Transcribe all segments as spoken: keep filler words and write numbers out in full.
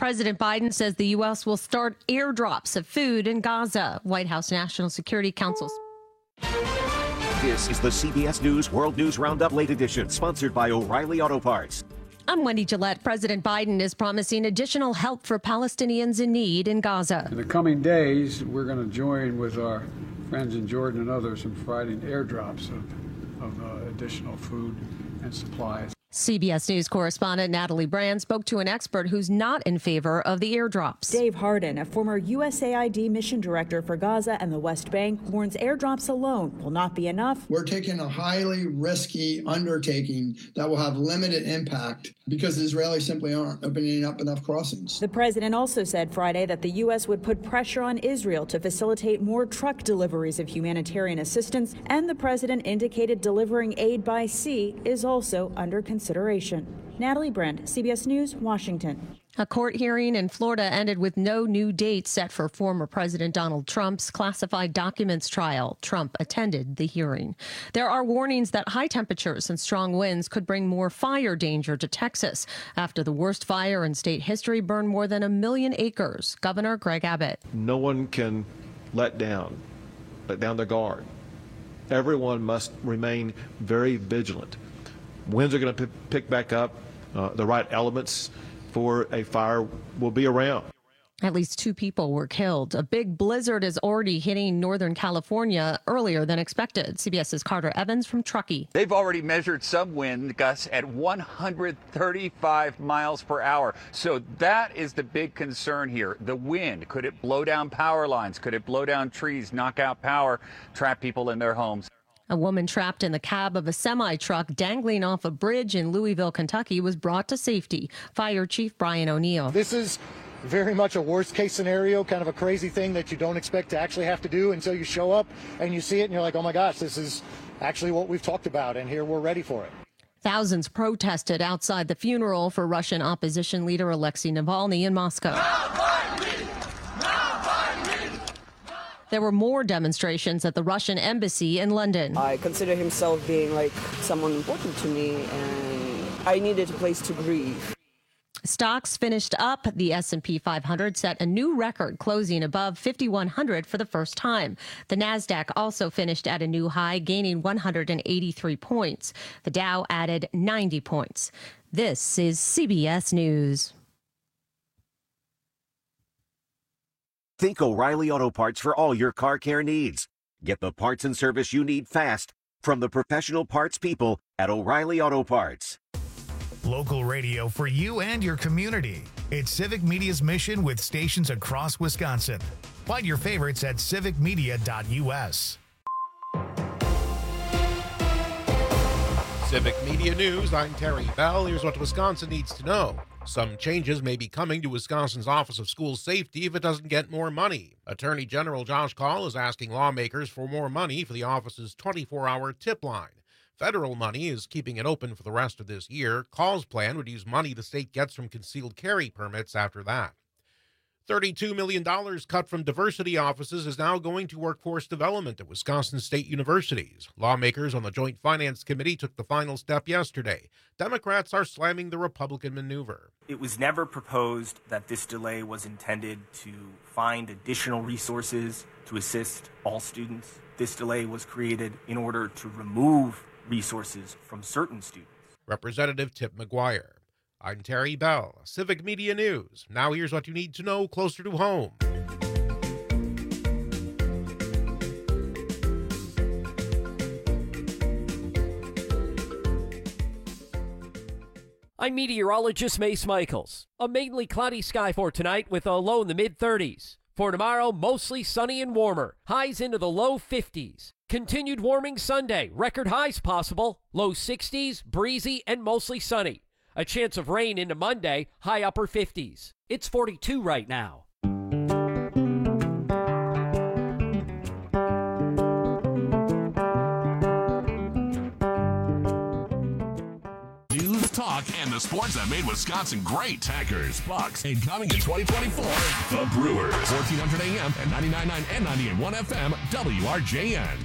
President Biden says the U S will start airdrops of food in Gaza. White House National Security Council. This is the C B S News World News Roundup Late Edition, sponsored by O'Reilly Auto Parts. I'm Wendy Gillette. President Biden is promising additional help for Palestinians in need in Gaza. In the coming days, we're going to join with our friends in Jordan and others in providing airdrops of, of uh, additional food and supplies. C B S News correspondent Natalie Brand spoke to an expert who's not in favor of the airdrops. Dave Harden, a former U S A I D mission director for Gaza and the West Bank, warns airdrops alone will not be enough. We're taking a highly risky undertaking that will have limited impact because the Israelis simply aren't opening up enough crossings. The president also said Friday that the U S would put pressure on Israel to facilitate more truck deliveries of humanitarian assistance, and the president indicated delivering aid by sea is also under consideration. Natalie Brand, C B S News, Washington. A court hearing in Florida ended with no new date set for former President Donald Trump's classified documents trial. Trump attended the hearing. There are warnings that high temperatures and strong winds could bring more fire danger to Texas after the worst fire in state history burned more than a million acres. Governor Greg Abbott. No one can let down, let down their guard. Everyone must remain very vigilant. Winds are going to pick back up. Uh, the right elements for a fire will be around. At least two people were killed. A big blizzard is already hitting Northern California earlier than expected. CBS's Carter Evans from Truckee. They've already measured some wind gusts at one hundred thirty-five miles per hour. So that is the big concern here. The wind. Could it blow down power lines? Could it blow down trees, knock out power, trap people in their homes? A woman trapped in the cab of a semi-truck dangling off a bridge in Louisville, Kentucky, was brought to safety. Fire Chief Brian O'Neill. This is very much a worst-case scenario, kind of a crazy thing that you don't expect to actually have to do until you show up and you see it and you're like, oh my gosh, this is actually what we've talked about, and here we're ready for it. Thousands protested outside the funeral for Russian opposition leader Alexei Navalny in Moscow. There were more demonstrations at the Russian embassy in London. I consider himself being like someone important to me, and I needed a place to grieve. Stocks finished up. The S and P five hundred set a new record, closing above fifty-one hundred for the first time. The Nasdaq also finished at a new high, gaining one hundred eighty-three points. The Dow added ninety points. This is C B S News. Think O'Reilly Auto Parts for all your car care needs. Get the parts and service you need fast from the professional parts people at O'Reilly Auto Parts. Local radio for you and your community. It's Civic Media's mission with stations across Wisconsin. Find your favorites at civic media dot U S. Civic Media News, I'm Terry Bell. Here's what Wisconsin needs to know. Some changes may be coming to Wisconsin's Office of School Safety if it doesn't get more money. Attorney General Josh Kaul is asking lawmakers for more money for the office's twenty-four hour tip line. Federal money is keeping it open for the rest of this year. Kaul's plan would use money the state gets from concealed carry permits after that. thirty-two million dollars cut from diversity offices is now going to workforce development at Wisconsin State Universities. Lawmakers on the Joint Finance Committee took the final step yesterday. Democrats are slamming the Republican maneuver. It was never proposed that this delay was intended to find additional resources to assist all students. This delay was created in order to remove resources from certain students. Representative Tip McGuire. I'm Terry Bell, Civic Media News. Now here's what you need to know closer to home. I'm meteorologist Mace Michaels. A mainly cloudy sky for tonight with a low in the mid thirties. For tomorrow, mostly sunny and warmer. Highs into the low fifties. Continued warming Sunday. Record highs possible. Low sixties, breezy, and mostly sunny. A chance of rain into Monday, high upper fifties. It's forty-two right now. News, talk, and the sports that made Wisconsin great. Packers, Bucks, and coming in twenty twenty-four, the Brewers. fourteen hundred A M and ninety-nine point nine and ninety-eight point one F M, W R J N.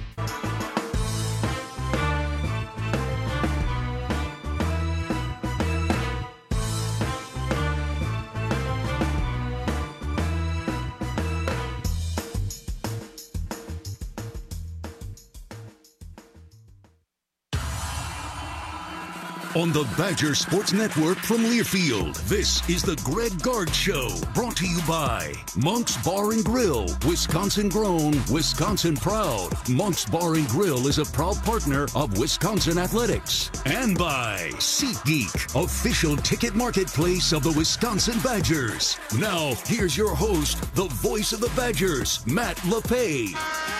On the Badger Sports Network from Learfield, this is the Greg Gard Show, brought to you by Monk's Bar and Grill, Wisconsin grown, Wisconsin proud. Monk's Bar and Grill is a proud partner of Wisconsin Athletics. And by SeatGeek, official ticket marketplace of the Wisconsin Badgers. Now, here's your host, the voice of the Badgers, Matt LePay.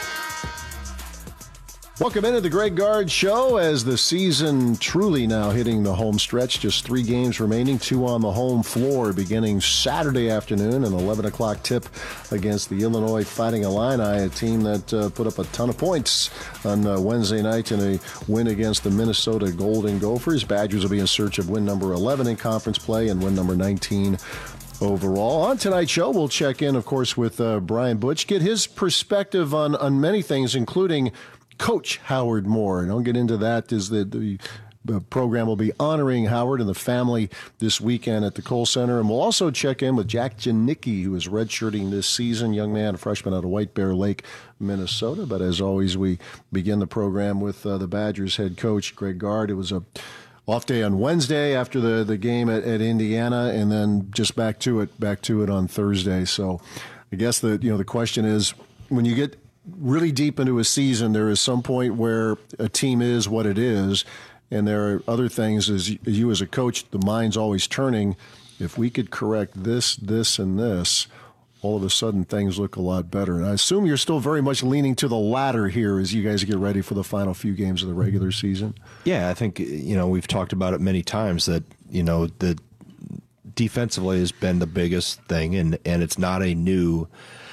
Welcome into the Greg Gard Show as the season truly now hitting the home stretch. Just three games remaining, two on the home floor beginning Saturday afternoon, an eleven o'clock tip against the Illinois Fighting Illini, a team that uh, put up a ton of points on uh, Wednesday night in a win against the Minnesota Golden Gophers. Badgers will be in search of win number eleven in conference play and win number nineteen overall. On tonight's show, we'll check in, of course, with uh, Brian Butch, get his perspective on, on many things, including Coach Howard Moore. And I'll get into that as the, the the program will be honoring Howard and the family this weekend at the Kohl Center. And we'll also check in with Jack Janicki, who is redshirting this season, young man, a freshman out of White Bear Lake, Minnesota. But as always, we begin the program with uh, the Badgers head coach, Greg Gard. It was a off day on Wednesday after the, the game at, at Indiana, and then just back to it, back to it on Thursday. So I guess the you know the question is, when you get really deep into a season, there is some point where a team is what it is, and there are other things as you as a coach, the mind's always turning. If we could correct this, this, and this, all of a sudden things look a lot better. And I assume you're still very much leaning to the latter here as you guys get ready for the final few games of the regular season. Yeah, I think, you know, we've talked about it many times that, you know, the defensively has been the biggest thing, and, and it's not a new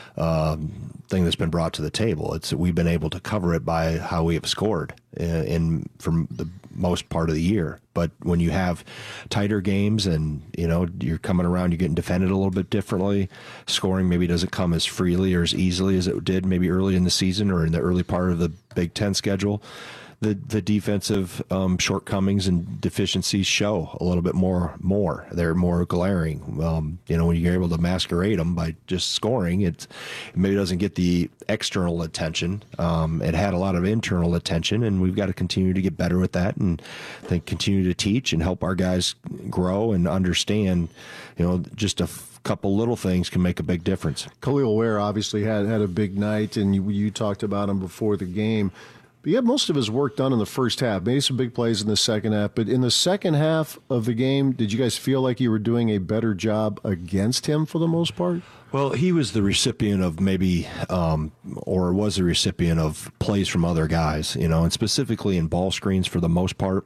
Um, thing that's been brought to the table. It's we've been able to cover it by how we have scored in, in from the most part of the year. But when you have tighter games and you know you're coming around, you're getting defended a little bit differently. Scoring maybe doesn't come as freely or as easily as it did maybe early in the season or in the early part of the Big Ten schedule. The the defensive um, shortcomings and deficiencies show a little bit more. More, they're more glaring. Um, you know, when you're able to masquerade them by just scoring, it, it maybe doesn't get the external attention. Um, it had a lot of internal attention, and we've got to continue to get better with that, and I think continue to teach and help our guys grow and understand. You know, just a f- couple little things can make a big difference. Khalil Ware obviously had had a big night, and you, you talked about him before the game. But he had most of his work done in the first half, maybe some big plays in the second half. But in the second half of the game, did you guys feel like you were doing a better job against him for the most part? Well, he was the recipient of maybe, um, or was the recipient of plays from other guys, you know, and specifically in ball screens for the most part.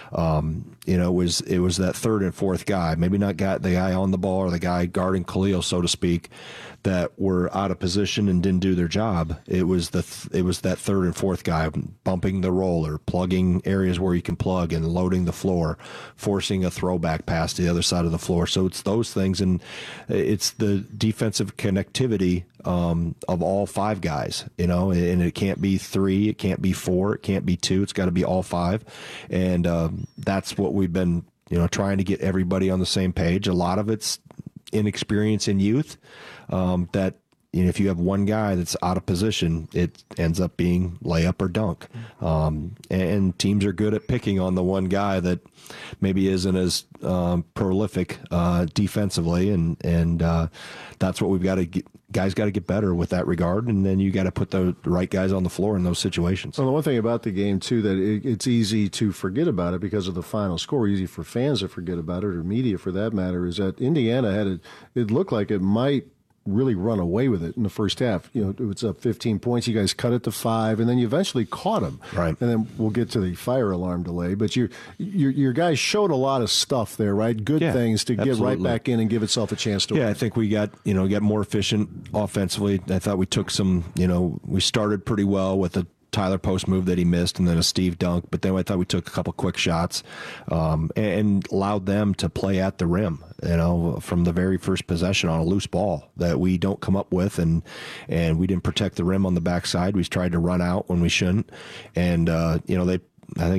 Um, you know, it was it was that third and fourth guy, maybe not got the guy on the ball or the guy guarding Khalil, so to speak, that were out of position and didn't do their job. It was the th- it was that third and fourth guy bumping the roller, plugging areas where you can plug, and loading the floor, forcing a throwback pass to the other side of the floor. So it's those things, and it's the defensive connectivity um, of all five guys, you know, and it can't be three, it can't be four, it can't be two, it's got to be all five, and um, that's what we've been, you know, trying to get everybody on the same page. A lot of it's inexperience in youth. Um, that you know, if you have one guy that's out of position, it ends up being layup or dunk. Um, and teams are good at picking on the one guy that maybe isn't as um, prolific uh, defensively, and and uh, that's what we've got to get. Guys got to get better with that regard, and then you got to put the right guys on the floor in those situations. Well, the one thing about the game, too, that it, it's easy to forget about it because of the final score, easy for fans to forget about it, or media for that matter, is that Indiana had it, it looked like it might really run away with it in the first half. You know, it was up fifteen points. You guys cut it to five, and then you eventually caught them. Right. And then we'll get to the fire alarm delay. But your your your guys showed a lot of stuff there, right? Good yeah, things to absolutely. get right back in and give itself a chance to Yeah, win. I think we got, you know, got more efficient offensively. I thought we took some, you know, we started pretty well with a Tyler Post move that he missed, and then a Steve dunk. But then I thought we took a couple quick shots um, and, and allowed them to play at the rim, you know, from the very first possession on a loose ball that we don't come up with. And, and we didn't protect the rim on the backside. We tried to run out when we shouldn't. And, uh, you know, they, I think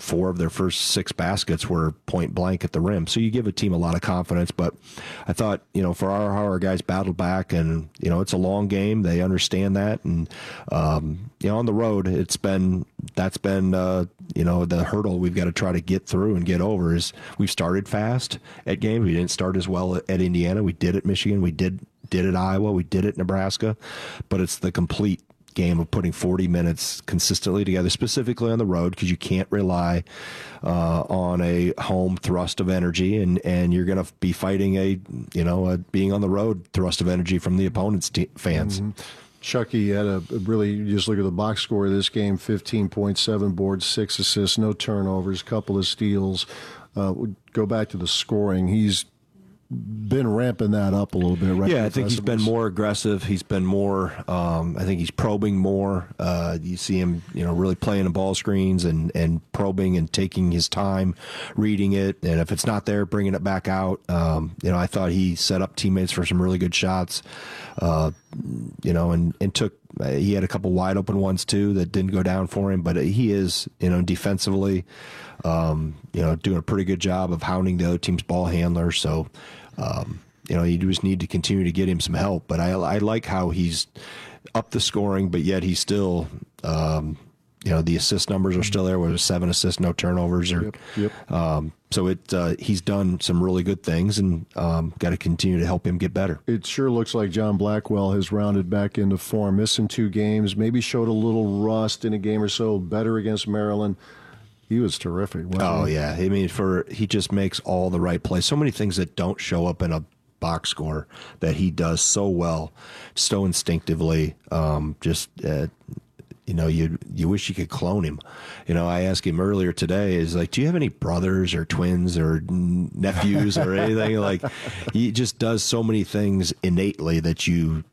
four of their first six baskets were point blank at the rim. So you give a team a lot of confidence. But I thought, you know, for our, how our guys battled back, and, you know, it's a long game. They understand that. And, um, you know, on the road, it's been, that's been, uh, you know, the hurdle we've got to try to get through and get over is we've started fast at games. We didn't start as well at, at Indiana. We did at Michigan. We did, did at Iowa. We did at Nebraska. But it's the complete game of putting forty minutes consistently together, specifically on the road, because you can't rely uh, on a home thrust of energy, and, and you're going to be fighting a, you know, a being on the road thrust of energy from the opponent's te- fans. Mm-hmm. Chucky had a, a really, you just look at the box score of this game, fifteen point seven boards, six assists, no turnovers, couple of steals. Uh, go back to the scoring. He's been ramping that up a little bit, right? Yeah, I think he's been more aggressive. He's been more, um, I think he's probing more. Uh, you see him, you know, really playing the ball screens and, and probing and taking his time, reading it. And if it's not there, bringing it back out. Um, you know, I thought he set up teammates for some really good shots, uh, you know, and, and took, uh, he had a couple wide open ones too that didn't go down for him. But he is, you know, defensively, um, you know, doing a pretty good job of hounding the other team's ball handler. So, Um, you know, you just need to continue to get him some help. But I, I like how he's up the scoring, but yet he's still, um, you know, the assist numbers are still there. With seven assists, no turnovers. Or, yep, yep. Um, so it uh, he's done some really good things, and um, got to continue to help him get better. It sure looks like John Blackwell has rounded back into form, missing two games, maybe showed a little rust in a game or so, better against Maryland. He was terrific. Oh, yeah. I mean, for he just makes all the right plays. So many things that don't show up in a box score that he does so well, so instinctively. Um, just, uh, you know, you you wish you could clone him. You know, I asked him earlier today, is like, do you have any brothers or twins or nephews or anything? Like, he just does so many things innately that you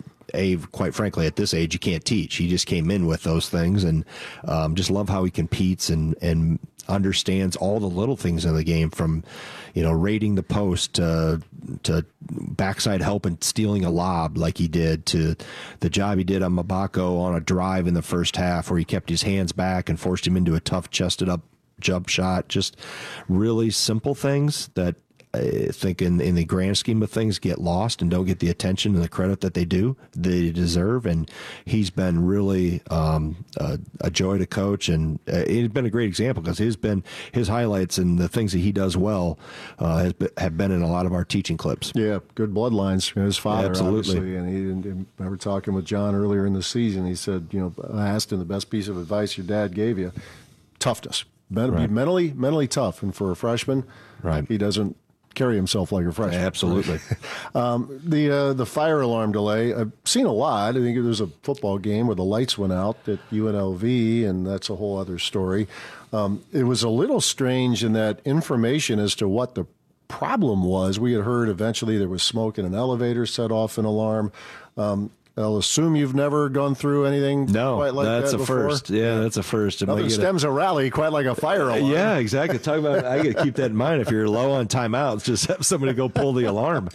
A, quite frankly, at this age, you can't teach. He just came in with those things, and um, just love how he competes and, and understands all the little things in the game, from, you know, raiding the post to, to backside help and stealing a lob like he did, to the job he did on Mabako on a drive in the first half where he kept his hands back and forced him into a tough chested up jump shot. Just really simple things that I think in, in the grand scheme of things get lost and don't get the attention and the credit that they do, they deserve. And he's been really um, a, a joy to coach, and uh, it's been a great example because he's been his highlights and the things that he does well uh, has been, have been in a lot of our teaching clips. Yeah, good bloodlines. His father, yeah, absolutely. Obviously, and he and, and I remember talking with John earlier in the season. He said, you know, I asked him the best piece of advice your dad gave you: toughness. Be, right. be mentally mentally tough, and for a freshman, right, he doesn't carry himself like a freshman. Absolutely. um, the uh, the fire alarm delay, I've seen a lot. I think there was a football game where the lights went out at U N L V, and that's a whole other story. Um, it was a little strange in that information as to what the problem was. We had heard eventually there was smoke in an elevator, set off an alarm. Um, I'll assume you've never gone through anything no, quite like that's that a before. first. Yeah, that's a first. Nothing stems a rally quite like a fire alarm. Yeah, exactly. Talk about. I got to keep that in mind. If you're low on timeouts, just have somebody go pull the alarm,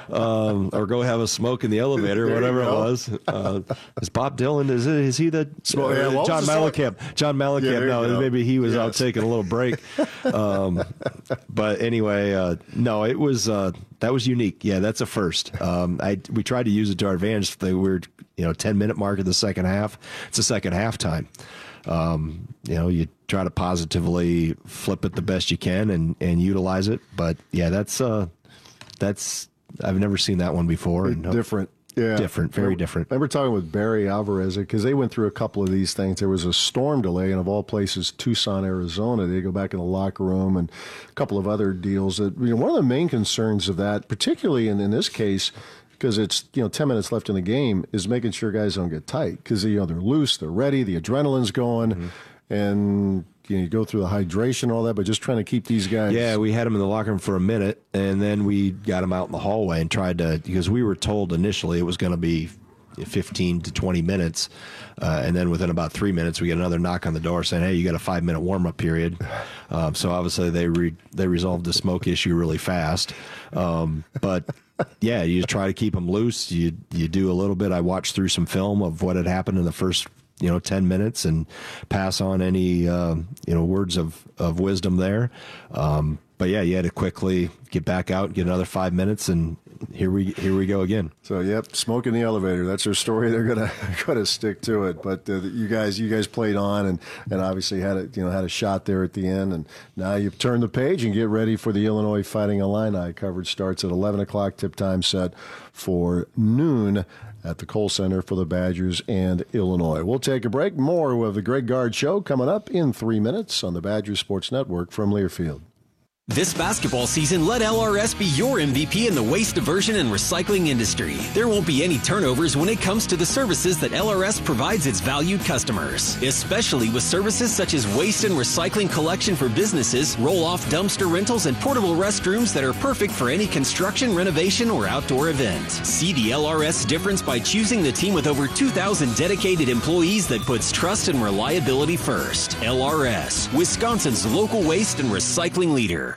um, or go have a smoke in the elevator, whatever it was. Uh, is Bob Dylan? Is it? Is he the uh, yeah, John Mellencamp? John Mellencamp. Yeah, no, maybe he was yes. out taking a little break. Um, but anyway, uh, no, it was uh, that was unique. Yeah, that's a first. Um, I we tried to use it to our advantage. They were, you know, ten minute mark of the second half. It's the second half time. Um, you know, you try to positively flip it the best you can and, and utilize it. But yeah, that's, uh, that's, I've never seen that one before. And different. Yeah. Different, very different. I remember talking with Barry Alvarez because they went through a couple of these things. There was a storm delay, and of all places, Tucson, Arizona. They go back in the locker room and a couple of other deals. That, you know, one of the main concerns of that, particularly in, in this case, because it's, you know, ten minutes left in the game, is making sure guys don't get tight because, you know, they're loose, they're ready, the adrenaline's going, mm-hmm. and you know, you go through the hydration and all that, but just trying to keep these guys. Yeah, we had them in the locker room for a minute, and then we got them out in the hallway and tried to, because we were told initially it was going to be fifteen to twenty minutes, uh, and then within about three minutes we get another knock on the door saying, hey, you got a five minute warm up period. Um, so obviously they re- they resolved the smoke issue really fast, um, but yeah, you just try to keep them loose. You you do a little bit. I watched through some film of what had happened in the first you know, ten minutes and pass on any, uh, you know, words of, of wisdom there. Um, but yeah, you had to quickly get back out, get another five minutes, and here we here we go again. So yep, smoke in the elevator. That's their story. They're gonna gonna stick to it. But uh, you guys you guys played on and, and obviously had a you know had a shot there at the end. And now you turn the page and get ready for the Illinois Fighting Illini. Coverage starts at eleven o'clock. Tip time set for noon at the Kohl Center for the Badgers and Illinois. We'll take a break. More of the Greg Gard Show coming up in three minutes on the Badgers Sports Network from Learfield. This basketball season, let L R S be your M V P in the waste diversion and recycling industry. There won't be any turnovers when it comes to the services that L R S provides its valued customers, especially with services such as waste and recycling collection for businesses, roll-off dumpster rentals, and portable restrooms that are perfect for any construction, renovation, or outdoor event. See the L R S difference by choosing the team with over two thousand dedicated employees that puts trust and reliability first. L R S, Wisconsin's local waste and recycling leader.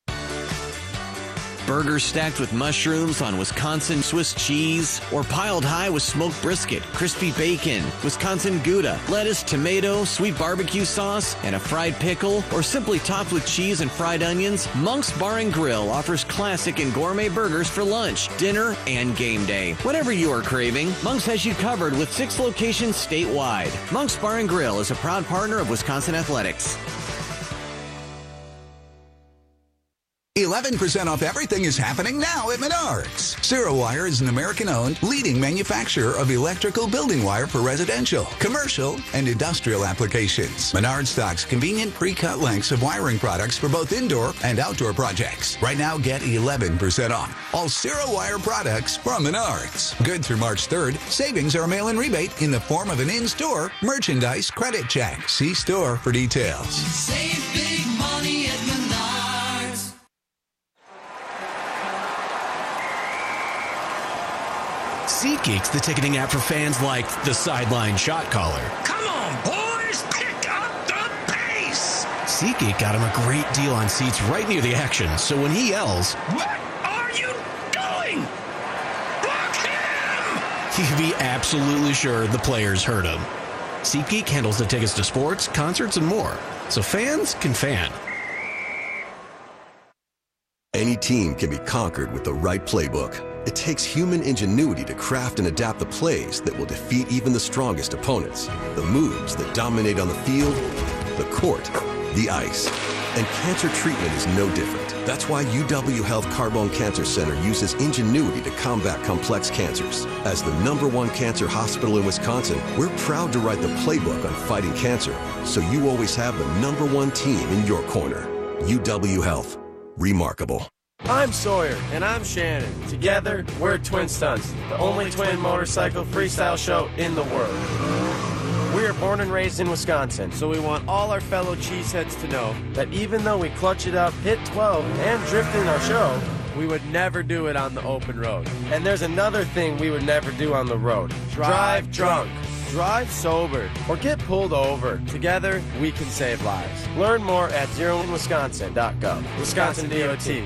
Burgers stacked with mushrooms on Wisconsin Swiss cheese, or piled high with smoked brisket, crispy bacon, Wisconsin Gouda, lettuce, tomato, sweet barbecue sauce, and a fried pickle, or simply topped with cheese and fried onions, Monk's Bar and Grill offers classic and gourmet burgers for lunch, dinner, and game day. Whatever you are craving, Monk's has you covered with six locations statewide. Monk's Bar and Grill is a proud partner of Wisconsin Athletics. eleven percent off everything is happening now at Menards. CeroWire is an American-owned, leading manufacturer of electrical building wire for residential, commercial, and industrial applications. Menards stocks convenient pre-cut lengths of wiring products for both indoor and outdoor projects. Right now, get eleven percent off all CeroWire products from Menards. Good through March third, savings are a mail-in rebate in the form of an in-store merchandise credit check. See store for details. Save big money at Menards. SeatGeek's the ticketing app for fans like the sideline shot caller. Come on, boys, pick up the pace! SeatGeek got him a great deal on seats right near the action, so when he yells, "What are you doing? Block him!" he can be absolutely sure the players heard him. SeatGeek handles the tickets to sports, concerts, and more, so fans can fan. Any team can be conquered with the right playbook. It takes human ingenuity to craft and adapt the plays that will defeat even the strongest opponents. The moves that dominate on the field, the court, the ice. And cancer treatment is no different. That's why U W Health Carbone Cancer Center uses ingenuity to combat complex cancers. As the number one cancer hospital in Wisconsin, we're proud to write the playbook on fighting cancer, so you always have the number one team in your corner. U W Health. Remarkable. I'm Sawyer. And I'm Shannon. Together, we're Twin Stunts, the only twin motorcycle freestyle show in the world. We are born and raised in Wisconsin, so we want all our fellow cheeseheads to know that even though we clutch it up, hit twelve, and drift in our show, we would never do it on the open road. And there's another thing we would never do on the road. Drive drunk. Drive sober, or get pulled over. Together, we can save lives. Learn more at zero in wisconsin dot gov. Wisconsin D O T.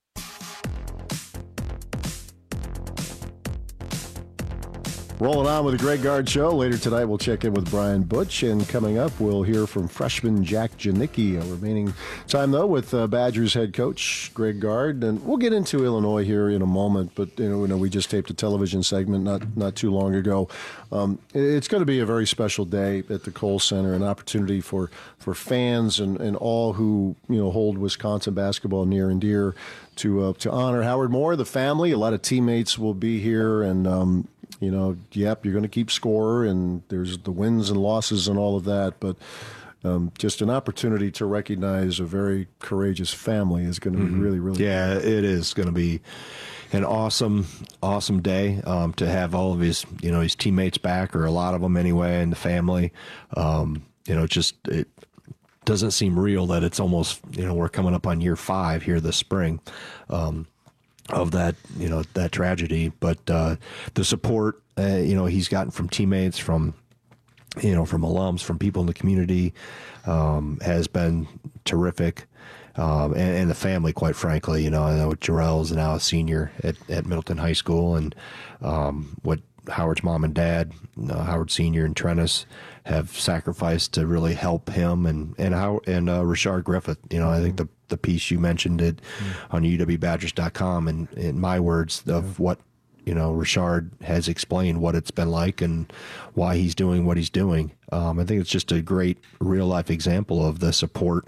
Rolling on with the Greg Gard Show. Later tonight, we'll check in with Brian Butch. And coming up, we'll hear from freshman Jack Janicki. Remaining time, though, with uh, Badgers head coach Greg Gard. And we'll get into Illinois here in a moment. But, you know, you know we just taped a television segment not, not too long ago. Um, it's going to be a very special day at the Kohl Center, an opportunity for, for fans and, and all who, you know, hold Wisconsin basketball near and dear to, uh, to honor Howard Moore, the family. A lot of teammates will be here. And, um, You know, yep, you're going to keep score, and there's the wins and losses and all of that. But um, just an opportunity to recognize a very courageous family is going to be mm-hmm. really, really yeah, good. It is going to be an awesome, awesome day um, to have all of his, you know, his teammates back, or a lot of them anyway, and the family. Um, you know, just it doesn't seem real that it's almost, you know, we're coming up on year five here this spring. Um, of that, you know, that tragedy, but uh, the support, uh, you know, he's gotten from teammates, from, you know, from alums, from people in the community, um, has been terrific, um, and, and the family, quite frankly. You know, I know Jarrell's now a senior at, at Middleton High School, and um, what Howard's mom and dad, uh, Howard Senior and Trennis, have sacrificed to really help him, and and how and uh, Rashard Griffith. You know, I think the the piece you mentioned it mm-hmm. on U W Badgers dot com, and in my words of yeah. what you know Rashard has explained what it's been like and why he's doing what he's doing. Um, I think it's just a great real life example of the support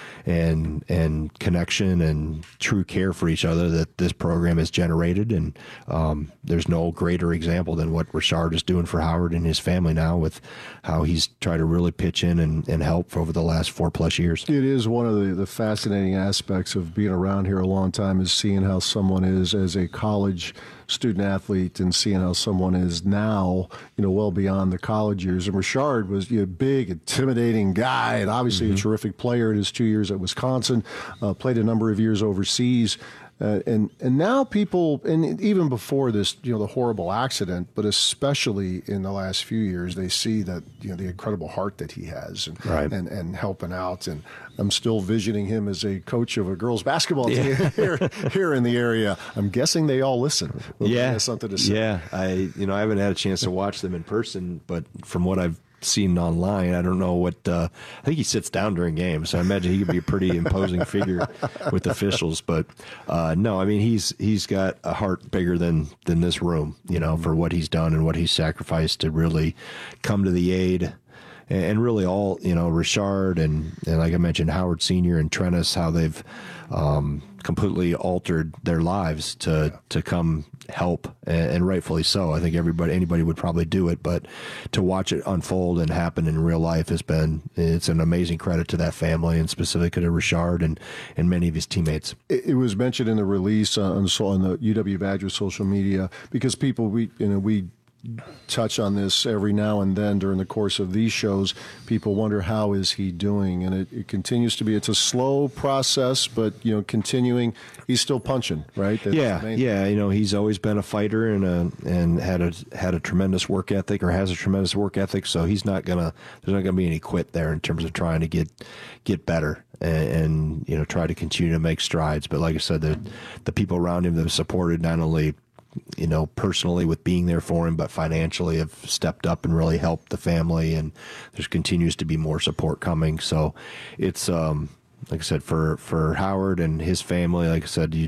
and and connection and true care for each other that this program has generated. And um, there's no greater example than what Rashard is doing for Howard and his family now, with how he's tried to really pitch in and, and help for over the last four plus years. It is one of the, the fascinating aspects of being around here a long time, is seeing how someone is as a college student athlete and seeing how someone is now, you know, well beyond the college years. And Rashard was a you know, big, intimidating guy, and obviously mm-hmm. a terrific player in his two years at Wisconsin, uh, played a number of years overseas. Uh, and and now people, and even before this, you know, the horrible accident, but especially in the last few years, they see that, you know, the incredible heart that he has, and right. and, and helping out. And I'm still visioning him as a coach of a girls basketball team yeah. here here in the area. I'm guessing they all listen. Yeah, has something to say. Yeah, I you know I haven't had a chance to watch them in person, but from what I've seen online, I don't know what uh, I think he sits down during games, so I imagine he could be a pretty imposing figure with officials. But uh, no, I mean he's he's got a heart bigger than than this room, you know, for what he's done and what he's sacrificed to really come to the aid. And really all, you know, Rashard and, and like I mentioned, Howard Senior and Trennis, how they've um, completely altered their lives to yeah. to come help, and, and rightfully so. I think everybody, anybody would probably do it, but to watch it unfold and happen in real life has been, it's an amazing credit to that family, and specifically to Rashard and, and many of his teammates. It, it was mentioned in the release on, on the U W Badgers social media, because people, we, you know, we, touch on this every now and then during the course of these shows. People wonder, how is he doing? And it, it continues to be, it's a slow process, but, you know, continuing, he's still punching, right? That's yeah, yeah. You know, he's always been a fighter and a, and had a had a tremendous work ethic, or has a tremendous work ethic. So he's not gonna, there's not gonna be any quit there in terms of trying to get get better and, and you know, try to continue to make strides. But like I said, the the people around him that have supported, not only you know, personally with being there for him, but financially have stepped up and really helped the family, and there continues to be more support coming. So it's, um, like I said, for, for Howard and his family, like I said, you,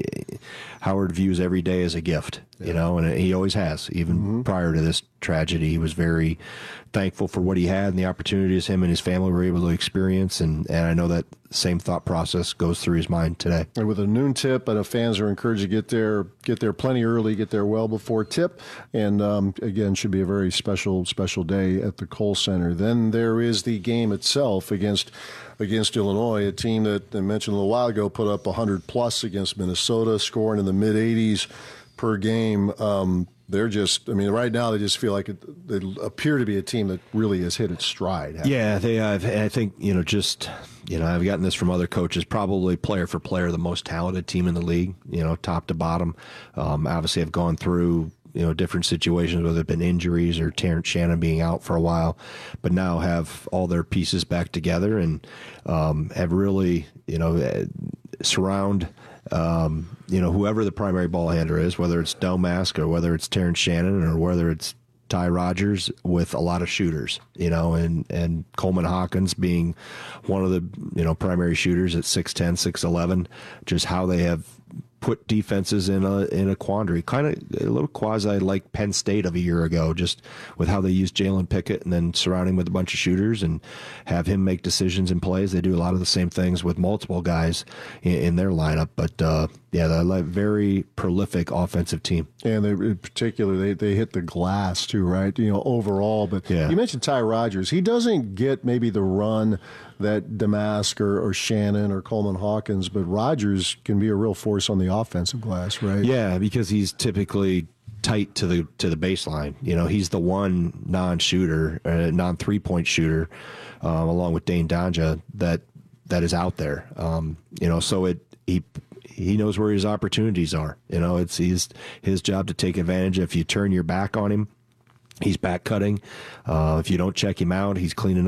Howard views every day as a gift, you know, and he always has. Even mm-hmm. prior to this tragedy, he was very thankful for what he had and the opportunities him and his family were able to experience. And, and I know that same thought process goes through his mind today. And with a noon tip, I know fans are encouraged to get there, get there plenty early, get there well before tip. And um, again, should be a very special, special day at the Kohl Center. Then there is the game itself against against Illinois, a team that I mentioned a little while ago put up one hundred plus against Minnesota, scoring in the mid eighties per game. Um, they're just, I mean, right now they just feel like it, they appear to be a team that really has hit its stride. Yeah, they have. And I think, you know, just, you know, I've gotten this from other coaches, probably player for player, the most talented team in the league, you know, top to bottom. Um, obviously have gone through, you know, different situations, whether it's been injuries or Terrence Shannon being out for a while, but now have all their pieces back together and um, have really, you know, surround, um, you know, whoever the primary ball handler is, whether it's Domask or whether it's Terrence Shannon or whether it's Ty Rogers, with a lot of shooters, you know, and, and Coleman Hawkins being one of the, you know, primary shooters at six ten, six eleven, just how they have put defenses in a in a quandary, kind of a little quasi like Penn State of a year ago, just with how they use Jalen Pickett and then surround him with a bunch of shooters and have him make decisions and plays. They do a lot of the same things with multiple guys in, in their lineup, but uh, yeah, they're a very prolific offensive team. And they, in particular, they, they hit the glass too, right? You know, overall. But yeah. You mentioned Ty Rogers. He doesn't get maybe the run that Domask or, or Shannon or Coleman Hawkins, but Rogers can be a real force on the offensive glass, right? Yeah, because he's typically tight to the to the baseline. You know, he's the one non-shooter, uh, non-three-point shooter, um, along with Dane Donja, that that is out there. Um, you know, so it he he knows where his opportunities are. You know, it's his his job to take advantage. If you turn your back on him, he's back cutting. Uh, if you don't check him out, he's cleaning up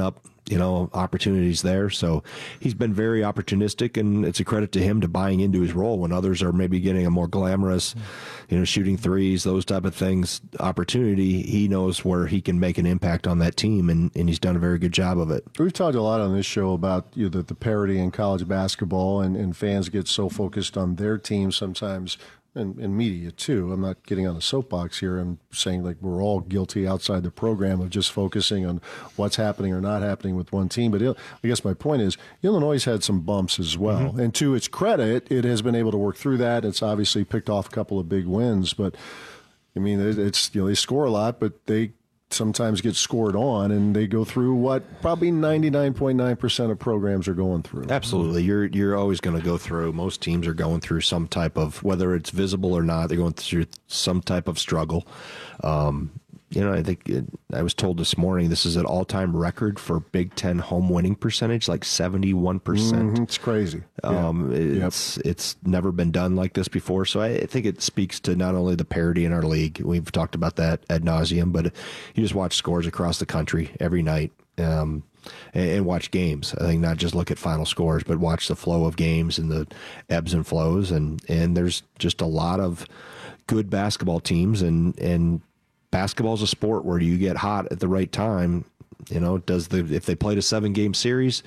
you know, opportunities there. So he's been very opportunistic, and it's a credit to him to buying into his role when others are maybe getting a more glamorous, you know, shooting threes, those type of things, opportunity. He knows where he can make an impact on that team, and, and he's done a very good job of it. We've talked a lot on this show about you know, the, the parity in college basketball, and, and fans get so focused on their team sometimes, and, and media too. I'm not getting on the soapbox here. I'm saying like we're all guilty outside the program of just focusing on what's happening or not happening with one team. But I guess my point is Illinois had some bumps as well. Mm-hmm. And to its credit, it has been able to work through that. It's obviously picked off a couple of big wins. But, I mean, it's you know they score a lot, but they sometimes get scored on, and they go through what probably ninety-nine point nine percent of programs are going through. Absolutely. You're you're always going to go through, most teams are going through some type of, whether it's visible or not, they're going through some type of struggle. Um, you know, I think it, I was told this morning this is an all-time record for Big Ten home winning percentage, like seventy-one percent. Mm-hmm. It's crazy. Um, yeah. It's yep. it's never been done like this before. So I think it speaks to not only the parity in our league. We've talked about that ad nauseum, but you just watch scores across the country every night. Um, and, and watch games. I think not just look at final scores, but watch the flow of games and the ebbs and flows. And, and there's just a lot of good basketball teams, and, and basketball is a sport where you get hot at the right time. You know, does the if they played a seven game series,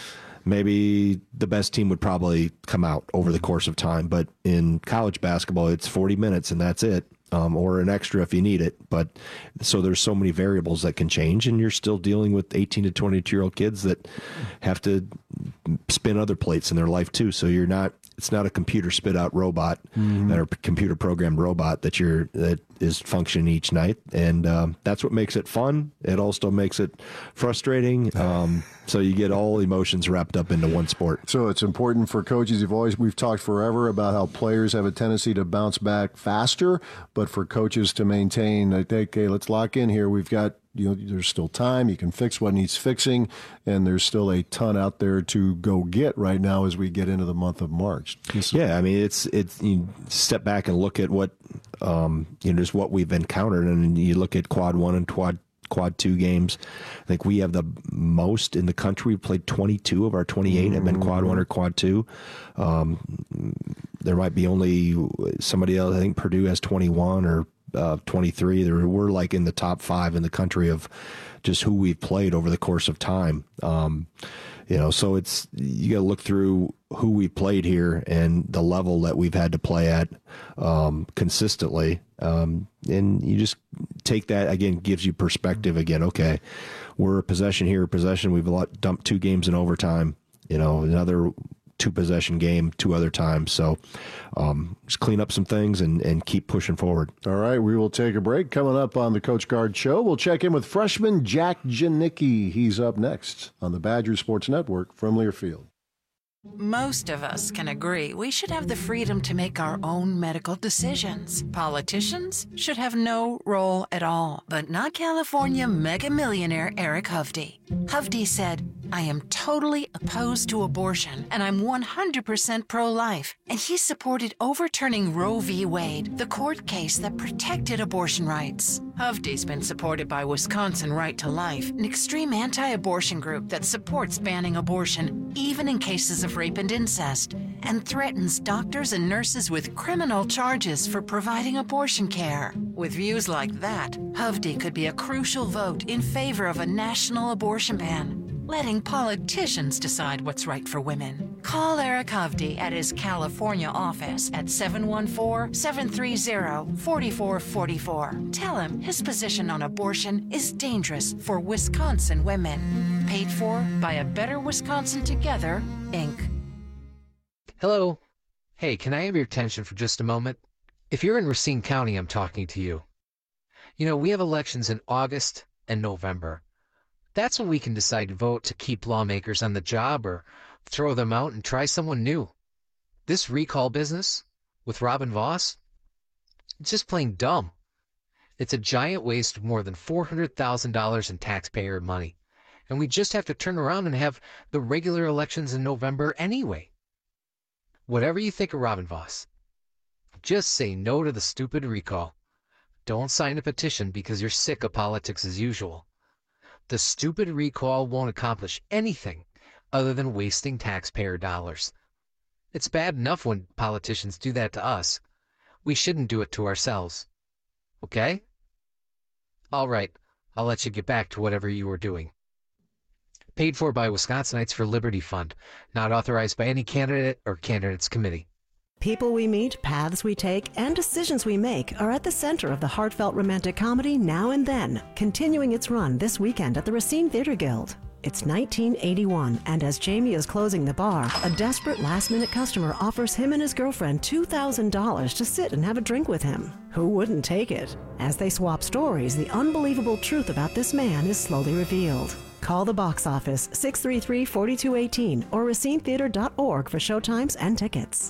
maybe the best team would probably come out over the course of time. But in college basketball, it's forty minutes and that's it, um, or an extra if you need it. But so there's so many variables that can change, and you're still dealing with eighteen to twenty-two year old kids that have to spin other plates in their life too. So you're not. It's not a computer spit out robot, mm-hmm. or computer programmed robot that you're that is functioning each night, and um, that's what makes it fun. It also makes it frustrating. Um, so you get all emotions wrapped up into one sport. So it's important for coaches. You've always we've talked forever about how players have a tendency to bounce back faster, but for coaches to maintain, like, okay, let's lock in here. We've got. You know, there's still time. You can fix what needs fixing, and there's still a ton out there to go get right now as we get into the month of March. Yeah, I mean, it's it's you step back and look at what um, you know, just what we've encountered, and you look at quad one and quad quad two games. I think we have the most in the country. We played twenty-two of our twenty-eight have been quad one or quad two. Um, there might be only somebody else. I think Purdue has twenty-one or. Uh, twenty-three. There, we're like in the top five in the country of just who we've played over the course of time. Um, you know, so it's you got to look through who we played here and the level that we've had to play at um, consistently, um, and you just take that again. Gives you perspective again. Okay, we're a possession here, possession. We've dumped two games in overtime. You know, another. Two possession game two other times. So um, just clean up some things and, and keep pushing forward. All right, we will take a break. Coming up on the Coach Guard Show, we'll check in with freshman Jack Janicki. He's up next on the Badger Sports Network from Learfield. Most of us can agree we should have the freedom to make our own medical decisions. Politicians should have no role at all, but not California mega millionaire Eric Hovde. Hovde said, I am totally opposed to abortion, and I'm one hundred percent pro-life. And he supported overturning Roe v. Wade, the court case that protected abortion rights. Hovde's been supported by Wisconsin Right to Life, an extreme anti-abortion group that supports banning abortion, even in cases of rape and incest, and threatens doctors and nurses with criminal charges for providing abortion care. With views like that, Hovde could be a crucial vote in favor of a national abortion ban, letting politicians decide what's right for women. Call Eric Hovde at his California office at seven one four, seven three zero, four four four four. Tell him his position on abortion is dangerous for Wisconsin women. Paid for by A Better Wisconsin Together, Incorporated. Hello. Hey, can I have your attention for just a moment? If you're in Racine County, I'm talking to you. You know, we have elections in August and November. That's when we can decide to vote to keep lawmakers on the job or throw them out and try someone new. This recall business with Robin Vos, it's just plain dumb. It's a giant waste of more than four hundred thousand dollars in taxpayer money. And we just have to turn around and have the regular elections in November anyway. Whatever you think of Robin Vos, just say no to the stupid recall. Don't sign a petition because you're sick of politics as usual. The stupid recall won't accomplish anything other than wasting taxpayer dollars. It's bad enough when politicians do that to us. We shouldn't do it to ourselves. Okay? All right, I'll let you get back to whatever you were doing. Paid for by Wisconsinites for Liberty Fund. Not authorized by any candidate or candidates committee. People we meet, paths we take, and decisions we make are at the center of the heartfelt romantic comedy Now and Then, continuing its run this weekend at the Racine Theater Guild. It's nineteen eighty-one, and as Jamie is closing the bar, a desperate last-minute customer offers him and his girlfriend two thousand dollars to sit and have a drink with him. Who wouldn't take it? As they swap stories, the unbelievable truth about this man is slowly revealed. Call the box office six three three, four two one eight or racine theater dot org for showtimes and tickets.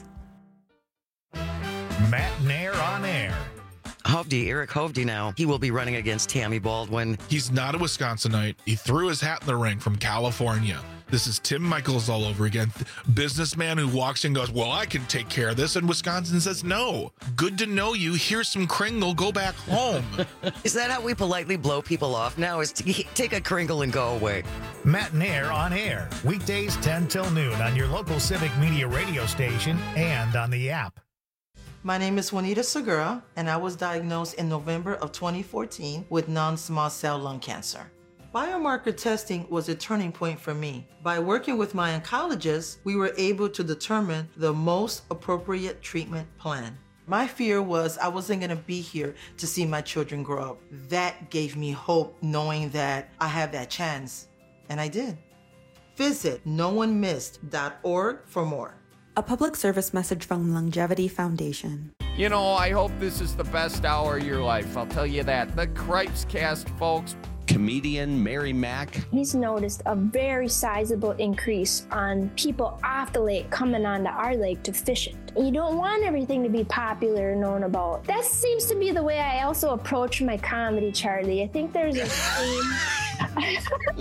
Matt Nair on air. Hovde, Eric Hovde now. He will be running against Tammy Baldwin. He's not a Wisconsinite. He threw his hat in the ring from California. This is Tim Michaels all over again. Businessman who walks in and goes, well, I can take care of this. And Wisconsin says, no. Good to know you. Here's some Kringle. Go back home. Is that how we politely blow people off now? Is to take a Kringle and go away? Matt Nair on air. Weekdays ten till noon on your local Civic Media radio station and on the app. My name is Juanita Segura, and I was diagnosed in November of twenty fourteen with non-small cell lung cancer. Biomarker testing was a turning point for me. By working with my oncologist, we were able to determine the most appropriate treatment plan. My fear was I wasn't gonna be here to see my children grow up. That gave me hope, knowing that I have that chance, and I did. Visit no one missed dot org for more. A public service message from Longevity Foundation. You know, I hope this is the best hour of your life, I'll tell you that. The Cripes Cast, folks. Comedian Mary Mack. He's noticed a very sizable increase on people off the lake coming onto our lake to fish it. You don't want everything to be popular and known about. That seems to be the way I also approach my comedy, Charlie. I think there's a theme.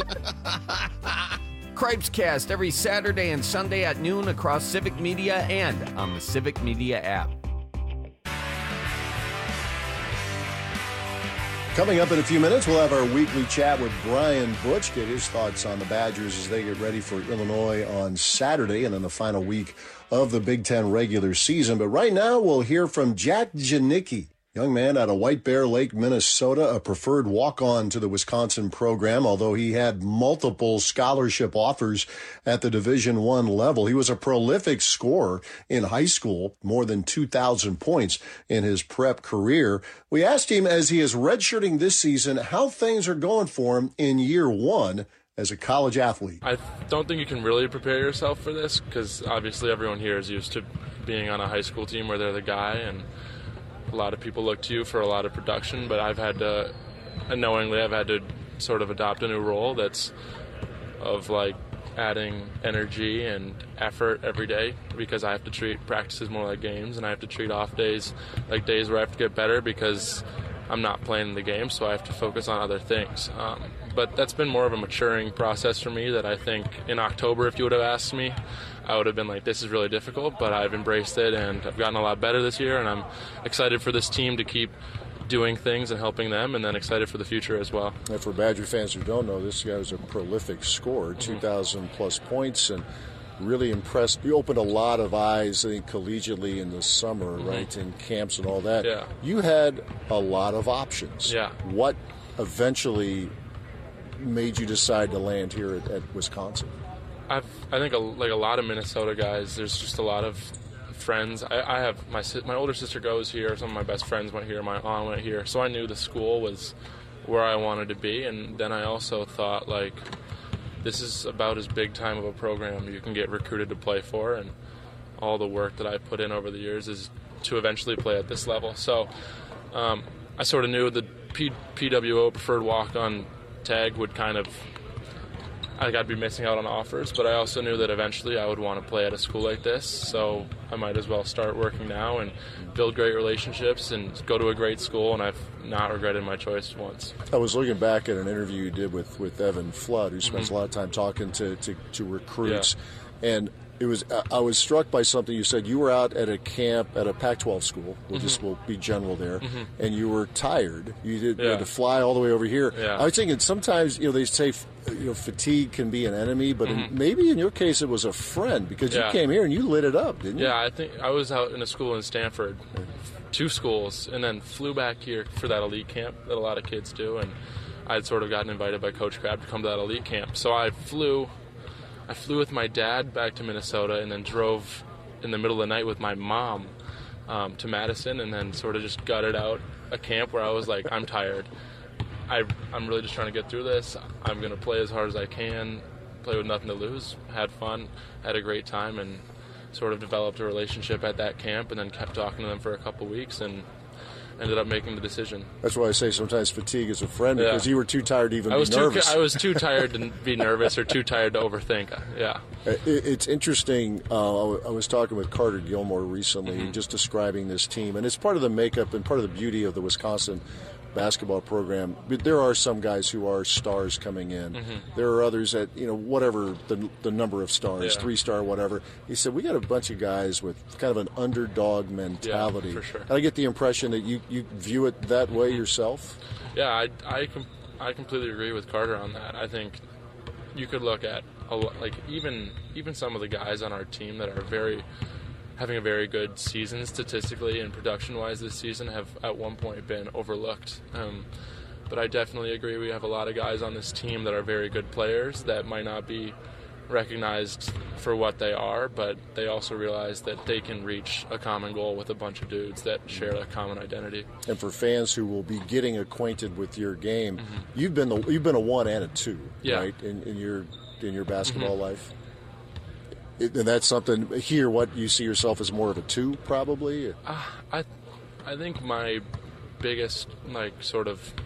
Cripes Cast every Saturday and Sunday at noon across Civic Media and on the Civic Media app. Coming up in a few minutes, we'll have our weekly chat with Brian Butch, get his thoughts on the Badgers as they get ready for Illinois on Saturday and in the final week of the Big Ten regular season. But right now, we'll hear from Jack Janicki, young man out of White Bear Lake, Minnesota, a preferred walk-on to the Wisconsin program, although he had multiple scholarship offers at the Division One level. He was a prolific scorer in high school, more than two thousand points in his prep career. We asked him, as he is redshirting this season, how things are going for him in year one as a college athlete. I don't think you can really prepare yourself for this because obviously everyone here is used to being on a high school team where they're the guy, and a lot of people look to you for a lot of production, but I've had to, unknowingly, I've had to sort of adopt a new role that's of like adding energy and effort every day because I have to treat practices more like games, and I have to treat off days like days where I have to get better because I'm not playing in the game, so I have to focus on other things. Um, but that's been more of a maturing process for me that I think in October, if you would have asked me, I would have been like, this is really difficult, but I've embraced it and I've gotten a lot better this year, and I'm excited for this team to keep doing things and helping them, and then excited for the future as well. And for Badger fans who don't know, this guy was a prolific scorer, mm-hmm. two thousand plus points, and really impressed. You opened a lot of eyes, I think, collegiately in the summer, mm-hmm. right, in camps and all that. Yeah. You had a lot of options. Yeah. What eventually made you decide to land here at, at Wisconsin? I've, I think a, like a lot of Minnesota guys, there's just a lot of friends. I, I have my my older sister goes here. Some of my best friends went here. My aunt went here. So I knew the school was where I wanted to be. And then I also thought, like, this is about as big time of a program you can get recruited to play for. And all the work that I put in over the years is to eventually play at this level. So um, I sort of knew the P, PWO preferred walk-on tag would kind of, like, I'd be missing out on offers, but I also knew that eventually I would want to play at a school like this, so I might as well start working now and build great relationships and go to a great school, and I've not regretted my choice once. I was looking back at an interview you did with, with Evan Flood, who spends mm-hmm. a lot of time talking to, to, to recruits, yeah. and It was. I was struck by something you said. You were out at a camp at a Pac twelve school. We'll mm-hmm. just we'll be general there, mm-hmm. and you were tired. You did yeah. you had to fly all the way over here. Yeah. I was thinking sometimes you know they say you know fatigue can be an enemy, but mm-hmm. in, maybe in your case it was a friend because yeah. you came here and you lit it up, didn't you? Yeah, I think I was out in a school in Stanford, two schools, and then flew back here for that elite camp that a lot of kids do, and I'd sort of gotten invited by Coach Crab to come to that elite camp, so I flew. I flew with my dad back to Minnesota and then drove in the middle of the night with my mom um, to Madison and then sort of just gutted out a camp where I was like, I'm tired. I, I'm really just trying to get through this. I'm going to play as hard as I can, play with nothing to lose. Had fun, had a great time, and sort of developed a relationship at that camp and then kept talking to them for a couple weeks and ended up making the decision. That's why I say sometimes fatigue is a friend yeah. because you were too tired to even I was be nervous. Too, I was too tired to be nervous or too tired to overthink. Yeah. It, it's interesting. Uh, I was talking with Carter Gilmore recently, mm-hmm. just describing this team, and it's part of the makeup and part of the beauty of the Wisconsin basketball program. But there are some guys who are stars coming in. Mm-hmm. There are others that, you know, whatever the the number of stars, yeah. three star, whatever. He said we got a bunch of guys with kind of an underdog mentality. Yeah, for sure. And I get the impression that you, you view it that way mm-hmm. yourself. Yeah, I I, com- I completely agree with Carter on that. I think you could look at a lo- like even even some of the guys on our team that are very having a very good season statistically and production-wise this season have at one point been overlooked. Um, but I definitely agree we have a lot of guys on this team that are very good players that might not be recognized for what they are, but they also realize that they can reach a common goal with a bunch of dudes that share a common identity. And for fans who will be getting acquainted with your game, mm-hmm. you've been the, you've been a one and a two, yeah. right, in, in your in your basketball mm-hmm. life. It, and that's something here. What you see yourself as more of a two, probably. Uh, I, I think my biggest like sort of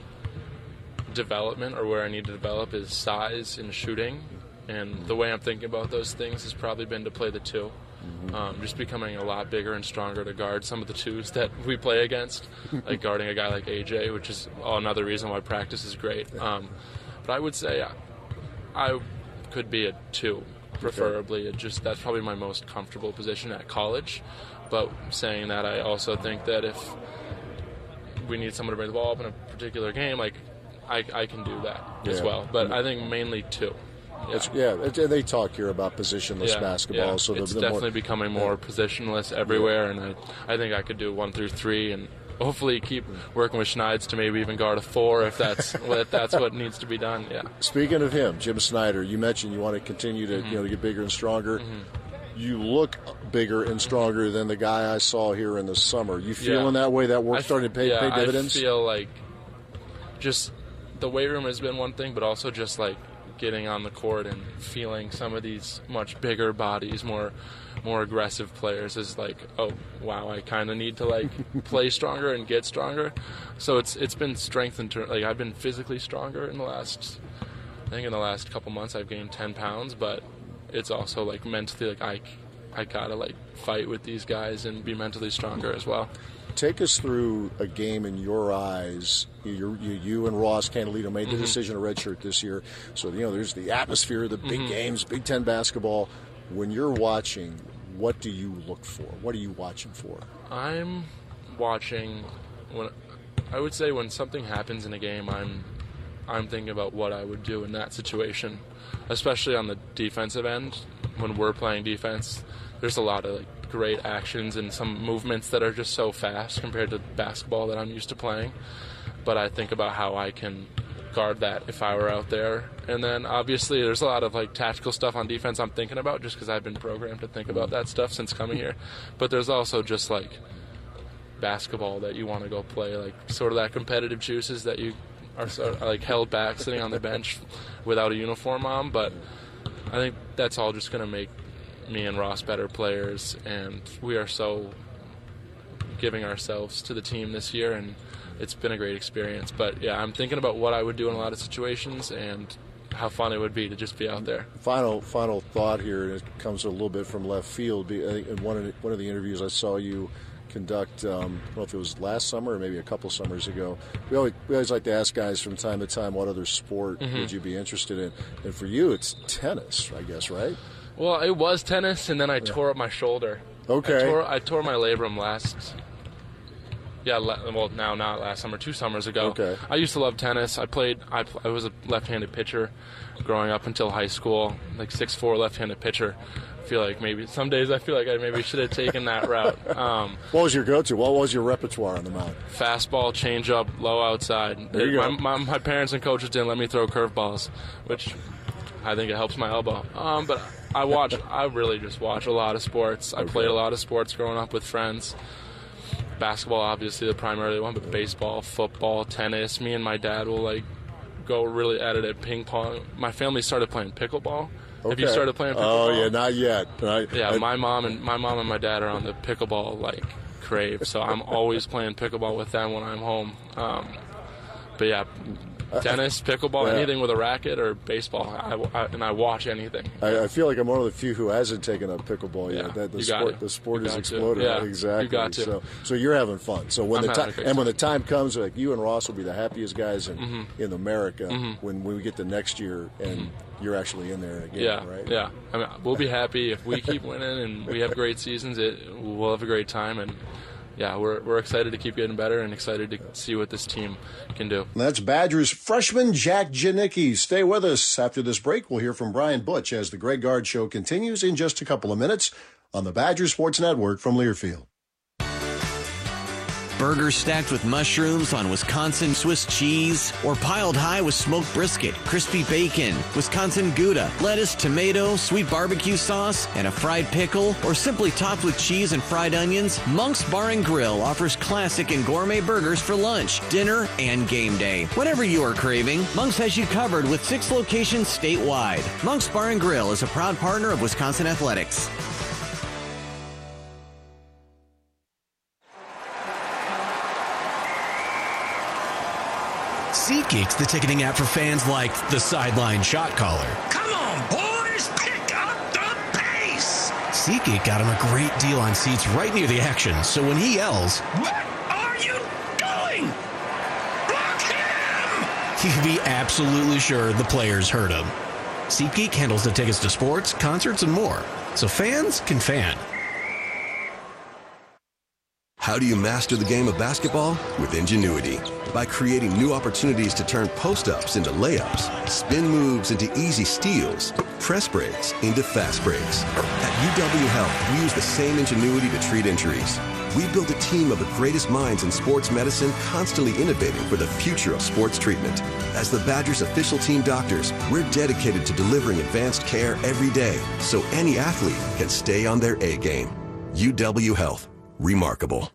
development or where I need to develop is size and shooting, and the way I'm thinking about those things has probably been to play the two. Mm-hmm. Um, just becoming a lot bigger and stronger to guard some of the twos that we play against, like guarding a guy like A J, which is another reason why practice is great. Um, but I would say I, I could be a two. Preferably, it just that's probably my most comfortable position at college. But saying that, I also think that if we need someone to bring the ball up in a particular game, like I, I can do that yeah. as well. But I think mainly two. Yeah, it's, yeah it, they talk here about positionless yeah, basketball. Yeah. So the, it's the definitely more, becoming more yeah. positionless everywhere, yeah. and I, I think I could do one through three and. Hopefully keep working with Schneids to maybe even guard a four if that's if that's what needs to be done. Yeah. Speaking of him, Jim Snyder, you mentioned you want to continue to mm-hmm. you know to get bigger and stronger. Mm-hmm. You look bigger and stronger than the guy I saw here in the summer. You feeling yeah. that way? That work starting to pay, yeah, pay dividends? I feel like just the weight room has been one thing, but also just like getting on the court and feeling some of these much bigger bodies, more more aggressive players is like, oh wow, I kind of need to like play stronger and get stronger. So it's it's been strengthened. Like I've been physically stronger in the last, I think in the last couple months I've gained ten pounds, but it's also like mentally like I I gotta like fight with these guys and be mentally stronger as well. Take us through a game in your eyes. You, you, you and Ross Candelito made the mm-hmm. decision to redshirt this year. So, you know, there's the atmosphere, the big mm-hmm. games, Big Ten basketball. When you're watching, what do you look for? What are you watching for? I'm watching, when I would say when something happens in a game, I'm I'm thinking about what I would do in that situation, especially on the defensive end. When we're playing defense, there's a lot of like, great actions and some movements that are just so fast compared to basketball that I'm used to playing. But I think about how I can guard that if I were out there. And then obviously there's a lot of like tactical stuff on defense I'm thinking about just because I've been programmed to think about that stuff since coming here. But there's also just like basketball that you want to go play, like sort of that competitive juices that you are sort of like held back sitting on the bench without a uniform on. But I think that's all just going to make me and Ross better players, and we are so giving ourselves to the team this year, and it's been a great experience. But yeah, I'm thinking about what I would do in a lot of situations and how fun it would be to just be out there. Final final thought here, and it comes a little bit from left field. In one of the, one of the interviews I saw you conduct, um, I don't know if it was last summer or maybe a couple summers ago, we always, we always like to ask guys from time to time what other sport mm-hmm. would you be interested in, and for you it's tennis, I guess, right? Well, it was tennis, and then I tore up my shoulder. Okay. I tore, I tore my labrum last, yeah, well, now not last summer, two summers ago. Okay. I used to love tennis. I played, I, I was a left-handed pitcher growing up until high school, like six foot four left-handed pitcher. I feel like maybe, some days I feel like I maybe should have taken that route. Um, what was your go-to? What was your repertoire on the mound? Fastball, changeup, low outside. There you my, go. My, my parents and coaches didn't let me throw curveballs, which I think it helps my elbow. Um, but I watch, I really just watch a lot of sports. I Okay. played a lot of sports growing up with friends. Basketball, obviously, the primary one, but baseball, football, tennis. Me and my dad will, like, go really at it at ping pong. My family started playing pickleball. Have you Okay. started playing pickleball? Oh, yeah, not yet. I, Yeah, I, my mom and my mom and my dad are on the pickleball, like, crave. So I'm always playing pickleball with them when I'm home. Um, but, yeah, tennis, pickleball, Yeah. anything with a racket or baseball, I, I, and I watch anything. I, I feel like I'm one of the few who hasn't taken up pickleball yet. Yeah, that the you got sport, it. the sport You has got to. exploded. Yeah, exactly. you got to. So, so you're having fun. So when I'm the having time a great and when the time. time comes, like you and Ross will be the happiest guys in Mhm. in America Mhm. when, when we get to next year and you're actually in there again. Yeah, right? yeah. I mean, we'll be happy if we keep winning and we have great seasons. It we'll have a great time, and yeah, we're we're excited to keep getting better and excited to see what this team can do. And that's Badgers freshman Jack Janicki. Stay with us. After this break, we'll hear from Brian Butch as the Greg Gard Show continues in just a couple of minutes on the Badgers Sports Network from Learfield. Burgers stacked with mushrooms on Wisconsin Swiss cheese, or piled high with smoked brisket, crispy bacon, Wisconsin Gouda, lettuce, tomato, sweet barbecue sauce, and a fried pickle, or simply topped with cheese and fried onions, Monk's Bar and Grill offers classic and gourmet burgers for lunch, dinner, and game day. Whatever you are craving, Monk's has you covered with six locations statewide. Monk's Bar and Grill is a proud partner of Wisconsin Athletics. SeatGeek's the ticketing app for fans like the sideline shot caller. Come on, boys, pick up the pace! SeatGeek got him a great deal on seats right near the action, so when he yells, What are you doing? Block him! he can be absolutely sure the players heard him. SeatGeek handles the tickets to sports, concerts, and more, so fans can fan. How do you master the game of basketball? With ingenuity. By creating new opportunities to turn post-ups into layups, spin moves into easy steals, press breaks into fast breaks. At U W Health, we use the same ingenuity to treat injuries. We built a team of the greatest minds in sports medicine, constantly innovating for the future of sports treatment. As the Badgers official team doctors, we're dedicated to delivering advanced care every day, so any athlete can stay on their A game. U W Health. Remarkable.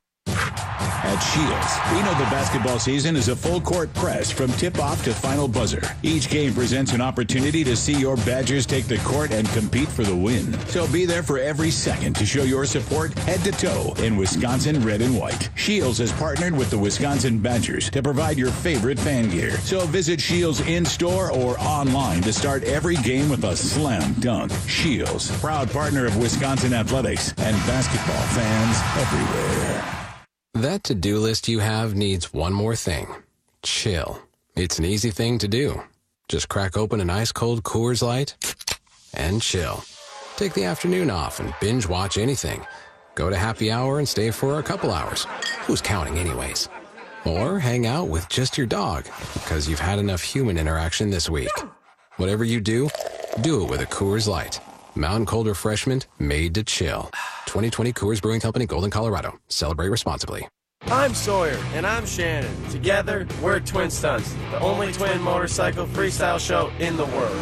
At Shields, we know the basketball season is a full court press from tip-off to final buzzer. Each game presents an opportunity to see your Badgers take the court and compete for the win. So be there for every second to show your support head to toe in Wisconsin red and white. Shields has partnered with the Wisconsin Badgers to provide your favorite fan gear. So visit Shields in-store or online to start every game with a slam dunk. Shields, proud partner of Wisconsin Athletics and basketball fans everywhere. That to-do list you have needs one more thing. Chill. It's an easy thing to do. Just crack open an ice-cold Coors Light and chill. Take the afternoon off and binge watch anything. Go to happy hour and stay for a couple hours. Who's counting anyways? Or hang out with just your dog because you've had enough human interaction this week. Whatever you do, do it with a Coors Light. Mountain Cold Refreshment made to chill. twenty twenty Coors Brewing Company, Golden, Colorado. Celebrate responsibly. I'm Sawyer. And I'm Shannon. Together, we're Twin Stunts, the only twin motorcycle freestyle show in the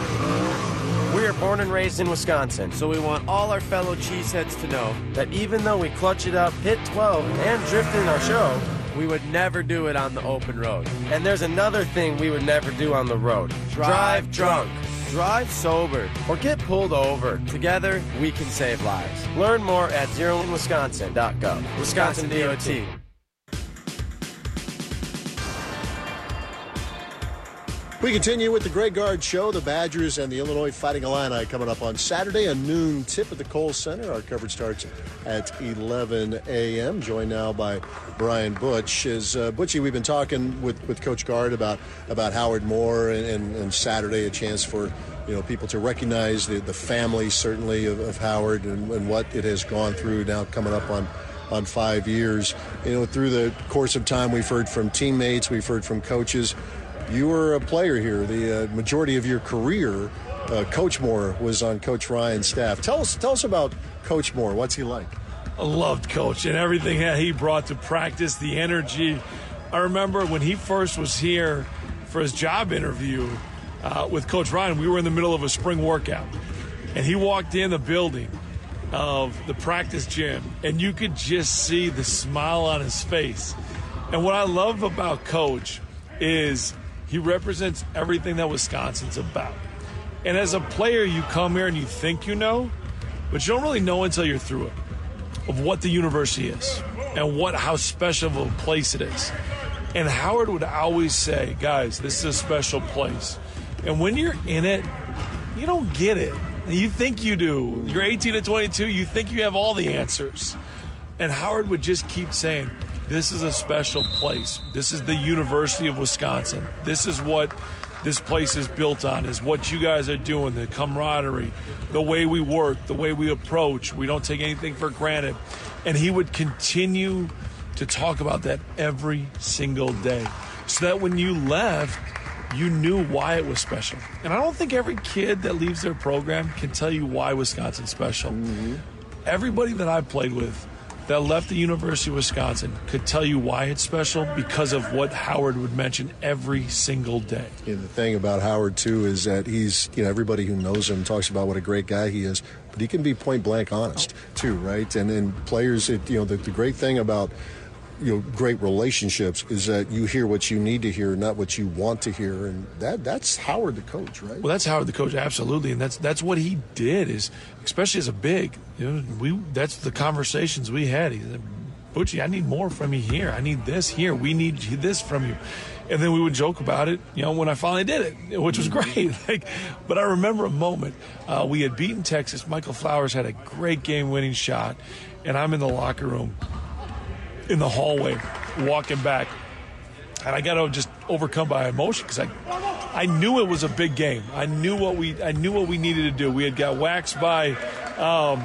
world. We are born and raised in Wisconsin, so we want all our fellow cheeseheads to know that even though we clutch it up, hit twelve, and drift in our show, we would never do it on the open road. And there's another thing we would never do on the road. Drive drunk. Drive sober or get pulled over. Together, we can save lives. Learn more at zero in wisconsin dot gov. Wisconsin D O T. We continue with the Greg Gard Show. The Badgers and the Illinois Fighting Illini coming up on Saturday, a noon tip at the Kohl Center. Our coverage starts at eleven a.m. Joined now by Brian Butch. As uh, Butchie, we've been talking with, with Coach Gard about about Howard Moore and, and, and Saturday, a chance for you know people to recognize the, the family certainly of, of Howard and, and what it has gone through now coming up on. on five years. You know, through the course of time, we've heard from teammates, we've heard from coaches. You were a player here. The uh, majority of your career, uh, Coach Moore was on Coach Ryan's staff. Tell us, tell us about Coach Moore. What's he like? I loved Coach and everything that he brought to practice, the energy. I remember when he first was here for his job interview uh, with Coach Ryan, we were in the middle of a spring workout, and he walked in the building of the practice gym, and you could just see the smile on his face. And what I love about Coach is he represents everything that Wisconsin's about. And as a player, you come here and you think you know, but you don't really know until you're through it, of what the university is and what how special of a place it is. And Howard would always say, guys, this is a special place. And when you're in it, you don't get it. You think you do. You're eighteen to twenty-two, you think you have all the answers. And Howard would just keep saying, this is a special place. This is the University of Wisconsin. This is what this place is built on, is what you guys are doing, the camaraderie, the way we work, the way we approach. We don't take anything for granted. And he would continue to talk about that every single day, so that when you left, you knew why it was special. And I don't think every kid that leaves their program can tell you why Wisconsin's special. Mm-hmm. Everybody that I've played with that left the University of Wisconsin could tell you why it's special because of what Howard would mention every single day. Yeah, the thing about Howard, too, is that he's, you know, everybody who knows him talks about what a great guy he is, but he can be point blank honest, too, right? And and players, it, you know, the, the great thing about you know, great relationships is that you hear what you need to hear, not what you want to hear, and that that's Howard the coach, right? Well, that's Howard the coach, absolutely, and that's that's what he did. Is especially as a big, you know, we that's the conversations we had. He said, Butchie, I need more from you here. I need this here. We need this from you, and then we would joke about it. You know, when I finally did it, which was great. Like, but I remember a moment uh, we had beaten Texas. Michael Flowers had a great game-winning shot, and I'm in the locker room, in the hallway, walking back, and I got just overcome by emotion because I, I knew it was a big game. I knew what we, I knew what we needed to do. We had got waxed by um,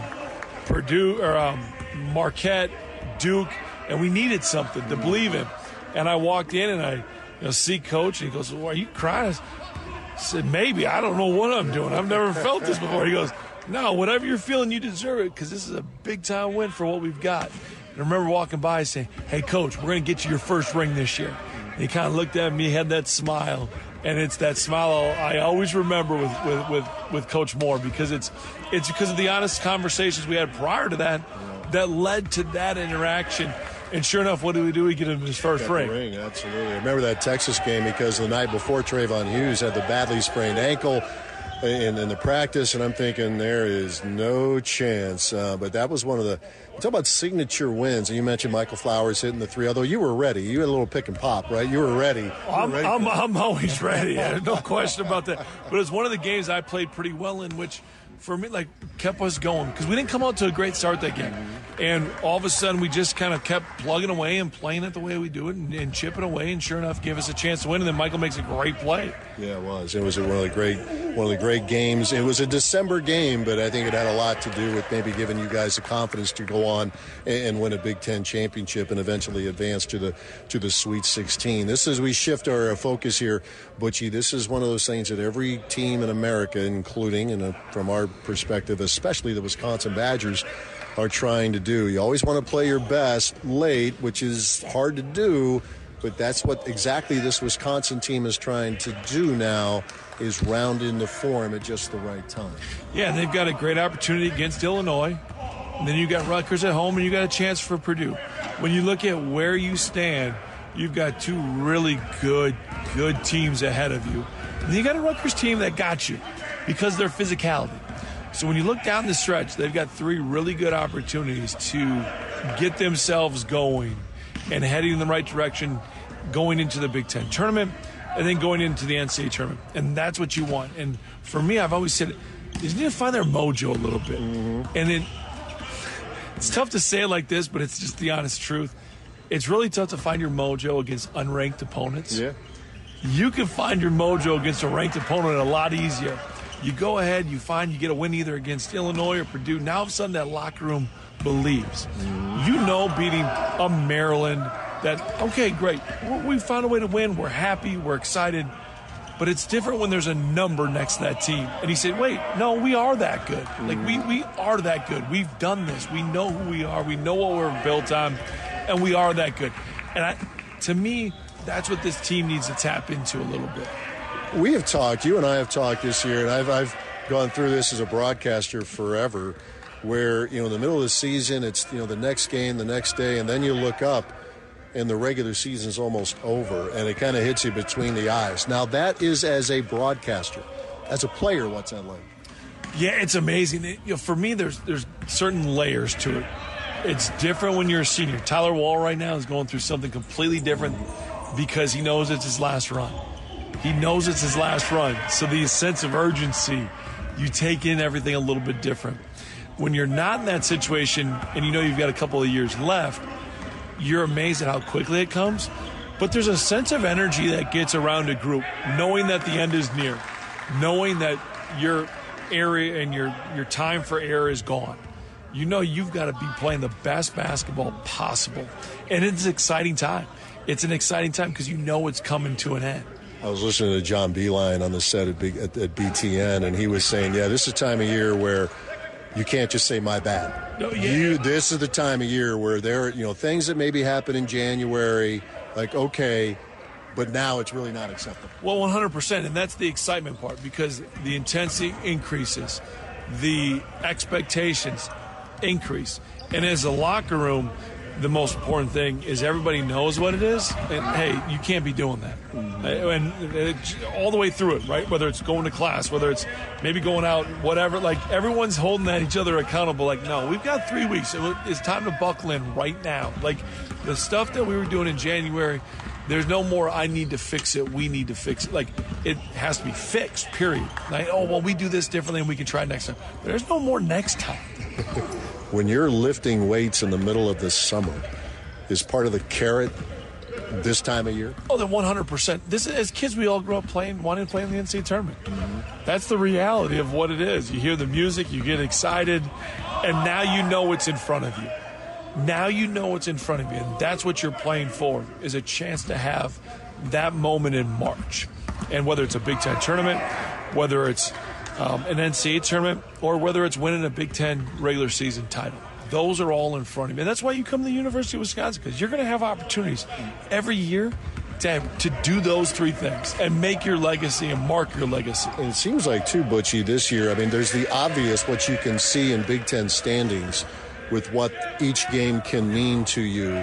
Purdue or um, Marquette, Duke, and we needed something to believe in. And I walked in and I, you know, see Coach, and he goes, "Well, are you crying?" I said, "Maybe. I don't know what I'm doing. I've never felt this before." He goes, "No, whatever you're feeling, you deserve it because this is a big time win for what we've got." I remember walking by and saying, "Hey, Coach, we're going to get you your first ring this year." And he kind of looked at me, had that smile, and it's that smile I always remember with, with, with, with Coach Moore because it's it's because of the honest conversations we had prior to that that led to that interaction. And sure enough, what do we do? We get him his first Got ring. The ring. Absolutely. I remember that Texas game because the night before Trayvon Hughes had the badly sprained ankle in, in the practice, and I'm thinking there is no chance. Uh, but that was one of the – talk about signature wins. And you mentioned Michael Flowers hitting the three, although you were ready. You had a little pick and pop, right? You were ready. You I'm, were ready I'm, I'm always ready. No question about that. But it was one of the games I played pretty well in, which for me, like, kept us going because we didn't come out to a great start that game. And all of a sudden, we just kind of kept plugging away and playing it the way we do it and, and chipping away. And sure enough, gave us a chance to win. And then Michael makes a great play. Yeah, it was. It was a really great, one of the great games. It was a December game, but I think it had a lot to do with maybe giving you guys the confidence to go on and, and win a Big Ten championship and eventually advance to the to the Sweet sixteen. This is we shift our focus here, Butchie. This is one of those things that every team in America, including and from our perspective, especially the Wisconsin Badgers, are trying to do. You always want to play your best late, which is hard to do, but that's what exactly this Wisconsin team is trying to do now, is round in the form at just the right time. Yeah, and they've got a great opportunity against Illinois. And then you got Rutgers at home, and you got a chance for Purdue. When you look at where you stand, you've got two really good, good teams ahead of you. And you got a Rutgers team that got you because of their physicality. So when you look down the stretch, they've got three really good opportunities to get themselves going and heading in the right direction going into the Big Ten tournament. and then going into the N C double A tournament. And that's what you want. And for me, I've always said, you need to find their mojo a little bit. Mm-hmm. And it, it's tough to say it like this, but it's just the honest truth. It's really tough to find your mojo against unranked opponents. Yeah. You can find your mojo against a ranked opponent a lot easier. You go ahead, you find you get a win either against Illinois or Purdue. Now all of a sudden that locker room believes. You know, beating a Maryland, that, okay, great. We found a way to win. We're happy. We're excited. But it's different when there's a number next to that team. And he said, wait, no, we are that good. Like, we, we are that good. We've done this. We know who we are. We know what we're built on. And we are that good. And I, to me, that's what this team needs to tap into a little bit. We have talked, you and I have talked this year, and I've, I've gone through this as a broadcaster forever, where, you know, in the middle of the season, it's, you know, the next game, the next day, and then you look up, and the regular season's almost over, and it kind of hits you between the eyes. Now, that is as a broadcaster. As a player, what's that like? Yeah, it's amazing. It, you know, for me, there's there's certain layers to it. It's different when you're a senior. Tyler Wall right now is going through something completely different because he knows it's his last run. He knows it's his last run. So the sense of urgency, you take in everything a little bit different. When you're not in that situation and you know you've got a couple of years left, you're amazed at how quickly it comes. But there's a sense of energy that gets around a group, knowing that the end is near, knowing that your area and your, your time for air is gone. You know you've got to be playing the best basketball possible. And it's an exciting time. It's an exciting time because you know it's coming to an end. I was listening to John Beeline on the set at, B, at, at B T N, and he was saying, yeah, this is a time of year where you can't just say my bad. No, yeah. You, this is the time of year where there are, you know, things that maybe happen in January, like, okay, but now it's really not acceptable. Well, one hundred percent, and that's the excitement part because the intensity increases, the expectations increase, and as a locker room, the most important thing is everybody knows what it is, and hey, you can't be doing that. Mm-hmm. And it, all the way through it, right? Whether it's going to class, whether it's maybe going out, whatever, like everyone's holding that each other accountable. Like, no, we've got three weeks. It's time to buckle in right now. Like the stuff that we were doing in January, there's no more I need to fix it, we need to fix it. Like, it has to be fixed, period. Like, oh, well, we do this differently and we can try next time. But there's no more next time. When you're lifting weights in the middle of the summer, is part of the carrot this time of year? Oh, then one hundred percent. This is, as kids, we all grew up playing, wanting to play in the N C double A tournament. Mm-hmm. That's the reality of what it is. You hear the music, you get excited, and now you know what's in front of you. Now you know what's in front of you, and that's what you're playing for, is a chance to have that moment in March. And whether it's a Big Ten tournament, whether it's um, an N C double A tournament, or whether it's winning a Big Ten regular season title, those are all in front of you. And that's why you come to the University of Wisconsin, because you're going to have opportunities every year to, to do those three things and make your legacy and mark your legacy. And it seems like, too, Butchie, this year, I mean, there's the obvious, what you can see in Big Ten standings with what each game can mean to you.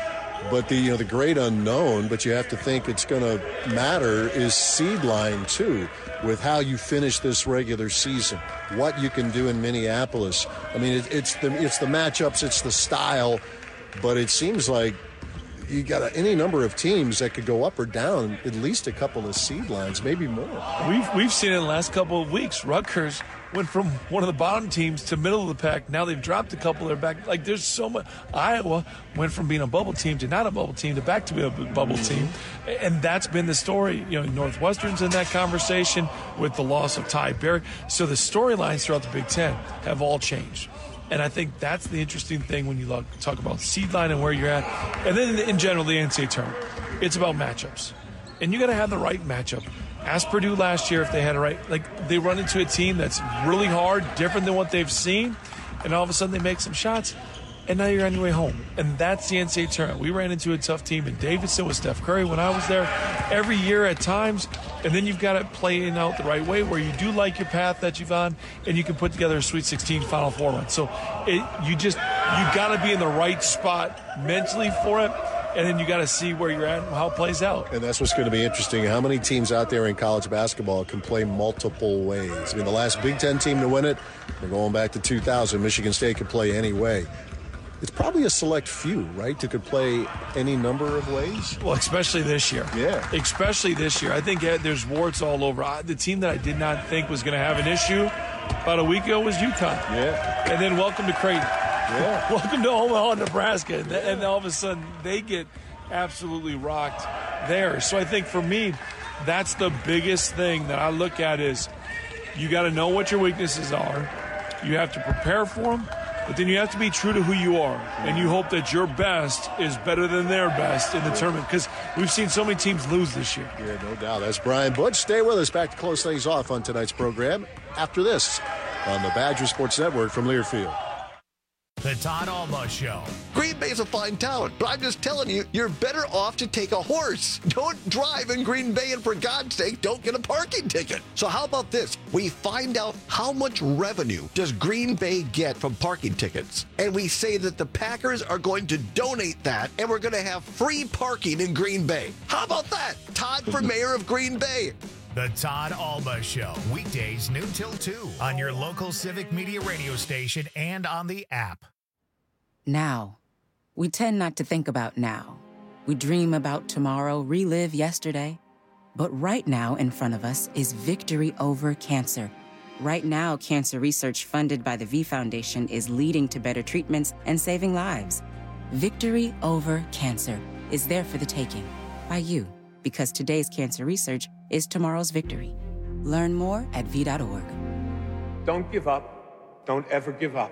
But the, you know, the great unknown, but you have to think it's going to matter, is seed line, too, with how you finish this regular season, what you can do in Minneapolis. I mean, it, it's the it's the matchups, it's the style, but it seems like you got a, any number of teams that could go up or down at least a couple of seed lines, maybe more. We've we've seen it in the last couple of weeks. Rutgers went from one of the bottom teams to middle of the pack. Now they've dropped a couple. They're back. Like, there's so much. Iowa went from being a bubble team to not a bubble team to back to be a bubble team. And that's been the story. You know, Northwestern's in that conversation with the loss of Ty Berry. So the storylines throughout the Big Ten have all changed. And I think that's the interesting thing when you talk about seed line and where you're at. And then in general, the N C double A tournament. It's about matchups. And you got to have the right matchup. Ask Purdue last year if they had a right, like they run into a team that's really hard, different than what they've seen, and all of a sudden they make some shots, and now you're on your way home. And that's the N C double A tournament. We ran into a tough team in Davidson with Steph Curry when I was there every year at times, and then you've got to play it out the right way where you do like your path that you've on, and you can put together a Sweet sixteen Final Four run. So it, you just, you got to be in the right spot mentally for it. And then you got to see where you're at and how it plays out. And that's what's going to be interesting. How many teams out there in college basketball can play multiple ways? I mean, the last Big Ten team to win it, we're going back to two thousand. Michigan State could play any way. it's probably a select few, right, that could play any number of ways. Well, especially this year. Yeah. Especially this year. I think there's warts all over. The team that I did not think was going to have an issue about a week ago was UConn. Yeah. And then welcome to Creighton. Yeah. Welcome to Omaha, Nebraska. And, and all of a sudden, they get absolutely rocked there. So I think for me, that's the biggest thing that I look at is you got to know what your weaknesses are. You have to prepare for them, but then you have to be true to who you are. And you hope that your best is better than their best in the tournament, because we've seen so many teams lose this year. Yeah, no doubt. That's Brian Butch. Stay with us. Back to close things off on tonight's program after this on the Badger Sports Network from Learfield. The Todd Alba Show. Green Bay's a fine town, but I'm just telling you, you're better off to take a horse. Don't drive in Green Bay, and for God's sake, don't get a parking ticket. So how about this? We find out how much revenue does Green Bay get from parking tickets, and we say that the Packers are going to donate that, and we're going to have free parking in Green Bay. How about that? Todd for mayor of Green Bay. The Todd Alba Show, weekdays noon till two on your local Civic Media radio station and on the app. Now. We tend not to think about now. We dream about tomorrow, relive yesterday. But right now in front of us is victory over cancer. Right now, cancer research funded by the V Foundation is leading to better treatments and saving lives. Victory over cancer is there for the taking by you, because today's cancer research is tomorrow's victory. Learn more at v dot org. Don't give up. Don't ever give up.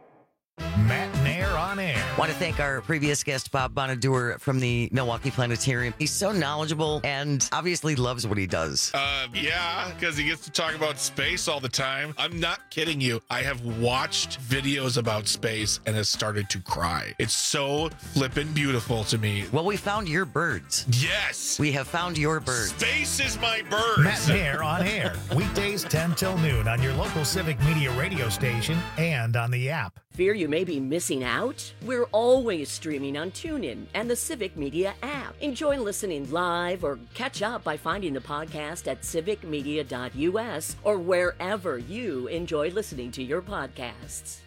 Matt Nair on air. Want to thank our previous guest, Bob Bonaduer from the Milwaukee Planetarium. He's so knowledgeable and obviously loves what he does. Uh, yeah, because he gets to talk about space all the time. I'm not kidding you. I have watched videos about space and has started to cry. It's so flippin' beautiful to me. Well, we found your birds. Yes. We have found your birds. Space is my birds. Matt Nair on air. Weekdays ten till noon on your local Civic Media radio station and on the app. Fear you may be missing out? We're always streaming on TuneIn and the Civic Media app. Enjoy listening live or catch up by finding the podcast at civic media dot u s or wherever you enjoy listening to your podcasts.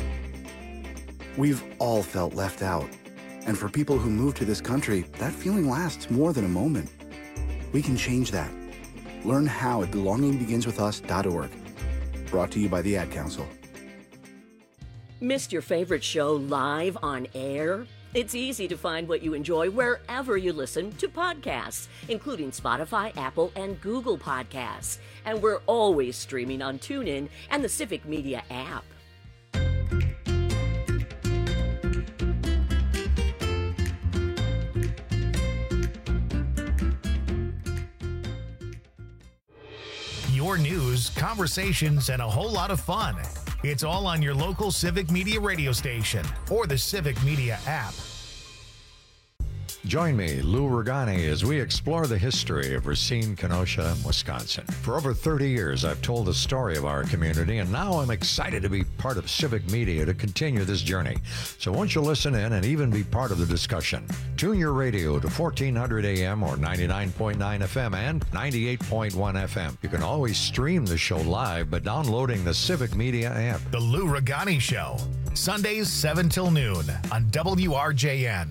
We've all felt left out. And for people who move to this country, that feeling lasts more than a moment. We can change that. Learn how at belonging begins with us dot org. Brought to you by the Ad Council. Missed your favorite show live on air? It's easy to find what you enjoy wherever you listen to podcasts, including Spotify, Apple, and Google Podcasts. And we're always streaming on TuneIn and the Civic Media app. Your news, conversations, and a whole lot of fun. It's all on your local Civic Media radio station or the Civic Media app. Join me, Lou Ragani, as we explore the history of Racine, Kenosha, Wisconsin. For over thirty years, I've told the story of our community, and now I'm excited to be part of Civic Media to continue this journey. So won't you listen in and even be part of the discussion? Tune your radio to fourteen hundred A M or ninety-nine point nine F M and ninety-eight point one F M. You can always stream the show live by downloading the Civic Media app. The Lou Ragani Show, Sundays seven till noon on W R J N.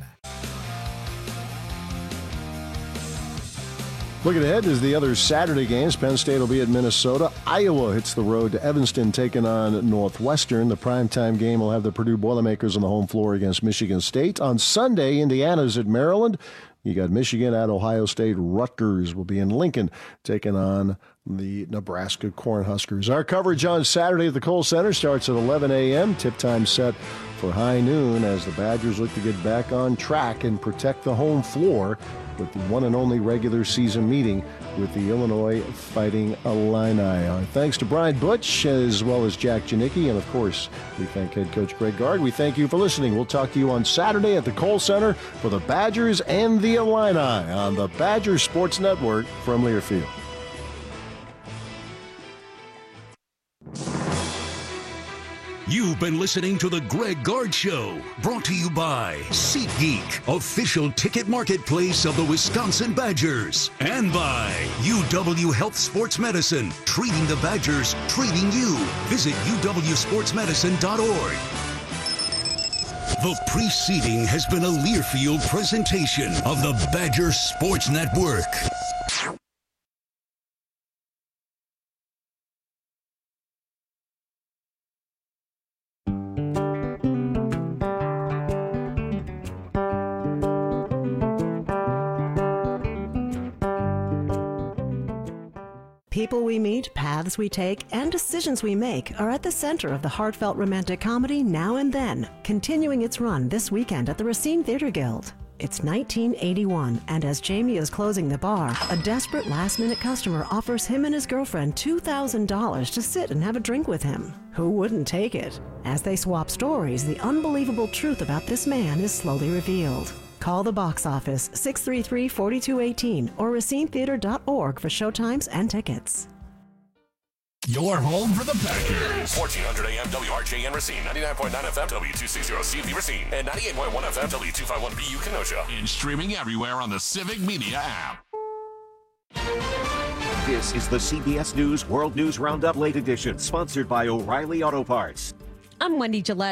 Looking ahead is the other Saturday games. Penn State will be at Minnesota. Iowa hits the road to Evanston, taking on Northwestern. The primetime game will have the Purdue Boilermakers on the home floor against Michigan State. On Sunday, Indiana's at Maryland. You got Michigan at Ohio State. Rutgers will be in Lincoln, taking on the Nebraska Cornhuskers. Our coverage on Saturday at the Kohl Center starts at eleven A M Tip time set for high noon as the Badgers look to get back on track and protect the home floor with the one and only regular season meeting with the Illinois Fighting Illini. Our thanks to Brian Butch as well as Jack Janicki, and of course we thank head coach Greg Gard. We thank you for listening. We'll talk to you on Saturday at the Kohl Center for the Badgers and the Illini on the Badger Sports Network from Learfield. You've been listening to The Greg Gard Show, brought to you by SeatGeek, official ticket marketplace of the Wisconsin Badgers, and by U W Health Sports Medicine, treating the Badgers, treating you. Visit U W sports medicine dot org. The preceding has been a Learfield presentation of the Badger Sports Network. People we meet, paths we take, and decisions we make are at the center of the heartfelt romantic comedy Now and Then, continuing its run this weekend at the Racine Theater Guild. It's nineteen eighty-one, and as Jamie is closing the bar, a desperate last-minute customer offers him and his girlfriend two thousand dollars to sit and have a drink with him. Who wouldn't take it? As they swap stories, the unbelievable truth about this man is slowly revealed. Call the box office six three three, four two one eight or racine theater dot org for showtimes and tickets. Your home for the Packers. fourteen hundred A M W R J N Racine, ninety-nine point nine F M W two sixty C V Racine, and ninety-eight point one F M W two fifty-one B U Kenosha. And streaming everywhere on the Civic Media app. This is the C B S News World News Roundup Late Edition, sponsored by O'Reilly Auto Parts. I'm Wendy Gillette.